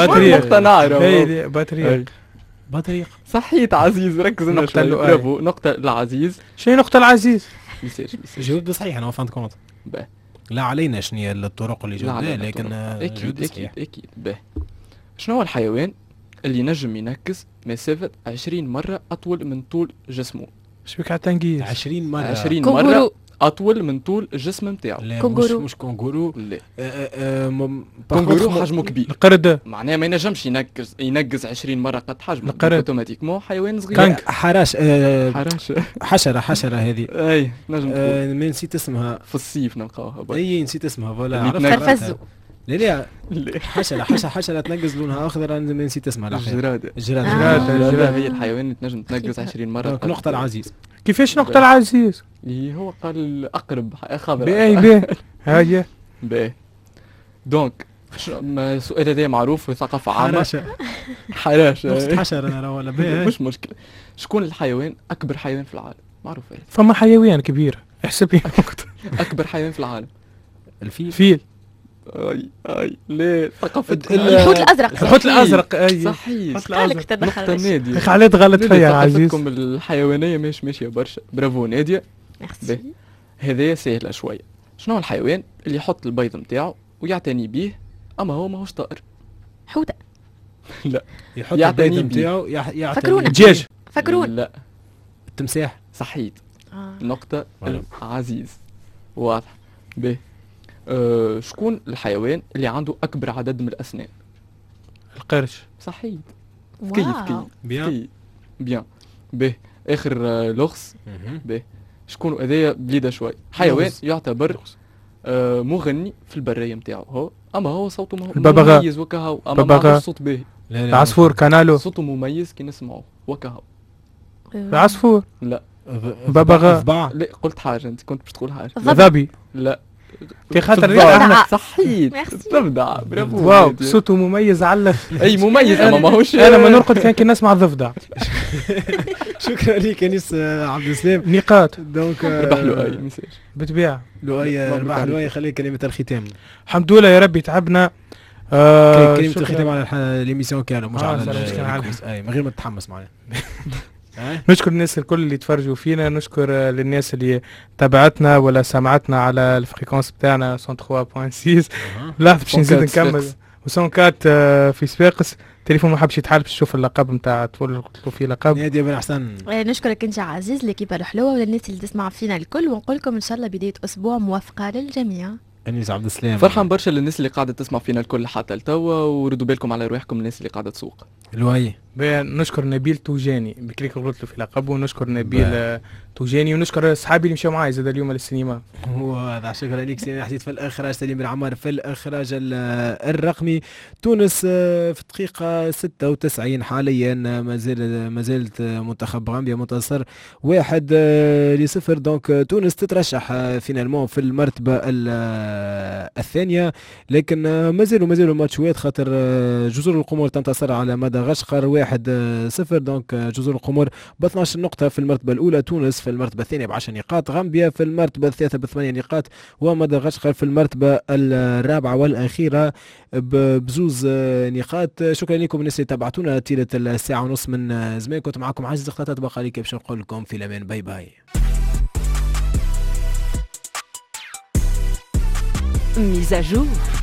D: بطريق.
E: صحيت عزيز. ركز.
D: نقطة
E: برافو. نقطة العزيز.
D: شنو نقطة العزيز؟
B: جاوبت صحيح انا فهمت كونت. لا علينا شنو هي الطرق اللي جاوبناها لكن
E: اكيد. شنو هو الحيوان اللي نجم ينكس مسافة 20 مرة أطول من طول جسمه؟
D: شبيك على التنقيز؟
E: 20 مرة أطول من طول الجسم نتاعو.
B: لا مش كونغورو.
E: لا كونغورو حجمه كبير.
D: القرد
E: معناها ما ينجمش ينقز 20 مرة قد حجمه.
D: القرد
E: اوتوماتيكمون حيوان صغير.
B: حراش. حشرة هذه.
E: اي نجم تكون.
B: ما نسيت اسمها.
E: في الصيف نلقاوها.
B: اي نسيت اسمها فوالا.
C: فرفزو.
B: لا حشرة تنقز لونها اخضر. انا ما نسيت اسمها.
E: الجرادة هي الحيوان اللي تنجم تنقز 20 مرة.
B: نقطة العزيز.
D: كيفاش نقطة العزيز؟
E: اللي هو قال أقرب خبر.
D: باهي هاي
E: باهي. دونك السؤال هذا معروف في ثقافة عامة.
B: حراش نقصد حشرة أنا ولا بيه
E: مش مشكلة. شكون الحيوان أكبر حيوان في العالم؟ معروف هذا.
D: فما حيوان كبير احسب لي
E: أكبر حيوان في العالم.
D: الفيل.
E: اي ليه ثقافة
C: الحوت الازرق.
D: الحوت الازرق اي
E: صحيح.
C: قالك تدخل
E: نادي
D: خالد غلط فيا عزيز.
E: ثقافتكم الحيوانية ماشية برشا. برافو نادية. هذايا سهلة شوية. شنو الحيوان اللي يحط البيض نتاعو ويعتني بيه اما هو ماهوش طائر؟
C: حوتة.
B: لا يحط البيض نتاعو
C: فكروني
D: دجاج.
C: فكرون.
E: لا
B: التمساح.
E: صحيت. نقطة عزيز واضح. به شكون الحيوان اللي عنده أكبر عدد من الأسنان؟
D: القرش.
E: صحيح. كيف بيان. به آخر لغز. به شكون هذايا بليدة شوي. حيوان يعتبر مغني في البرية متاعو هو اما هو صوته مميز وكهو اما ما صوت باهي.
D: العصفور كانالو
E: صوته مميز كي نسمعوه وكهو.
D: العصفور.
E: لا
D: ببغاء.
E: لا قلت حاجة انت كنت باش تقول حاجة.
D: ظبي.
E: لا
D: في خاطر
E: صحيت. الضفدع. برافو.
D: واو صوته مميز على
E: اي مميز اما ماهوش.
D: انا ما نرقد كان نسمع الضفدع.
B: شكرا لك انيس عبد السلام.
D: نقاط
B: دونك
E: ربح له اي مساج
D: بالطبيعه.
B: لؤي ربح لؤي. خليك كلمه الختام.
D: الحمد لله يا ربي تعبنا.
B: كلمه الختام على ليميسيون كانوا مش على اي من غير ما تتحمس معنا.
D: نشكر الناس الكل اللي تفرجوا فينا. نشكر للناس اللي تابعتنا ولا سمعتنا على الفريكونس بتاعنا 103.6. لحظه باش نزيد نكمل و104 في صفاقس. تليفون ما حبش يتحل باش نشوف اللقب نتاع تقول فيه لقب.
B: نادية بن حسن.
C: نشكرك انت عزيز ليكيبا الحلوه وللناس اللي تسمع فينا الكل ونقول لكم ان شاء الله بدايه اسبوع موفقه للجميع.
B: انيس عبد السلام.
E: فرحان برشا للناس اللي قاعده تسمع فينا الكل حتى لتوا وردوا بالكم على رواحكم الناس اللي قاعده تسوق.
B: لؤي.
D: نشكر نبيل توجاني بكريك غلط له في لقبه. ونشكر نبيل توجاني ونشكر اصحابي اللي مشاو معايا زاد اليوم للسينما.
B: وهذا شكرا لك سيدي حسيت في الاخراج سليم بن عمار في الاخراج الرقمي. تونس في الدقيقه 96 حاليا ما زالت منتخب غامبيا منتصر 1-0. دونك تونس تترشح فينالمون في المرتبه الثانيه لكن ما زالوا الماتشات خاطر جزر القمر تنتصر على مدغشقر 1-0. دونك جزر القمر ب 12 نقطه في المرتبه الاولى. تونس في المرتبه الثانيه ب10 نقاط. غامبيا في المرتبه الثالثه ب8 نقاط. ومدغشقر في المرتبه الرابعه والاخيره بزوز نقاط. شكرا لكم الناس اللي تابعتونا طيله الساعه ونص من زمان. كنت معكم عزيز اختات بقى لي باش نقول لكم في الامان. باي باي.
A: Mise à jour.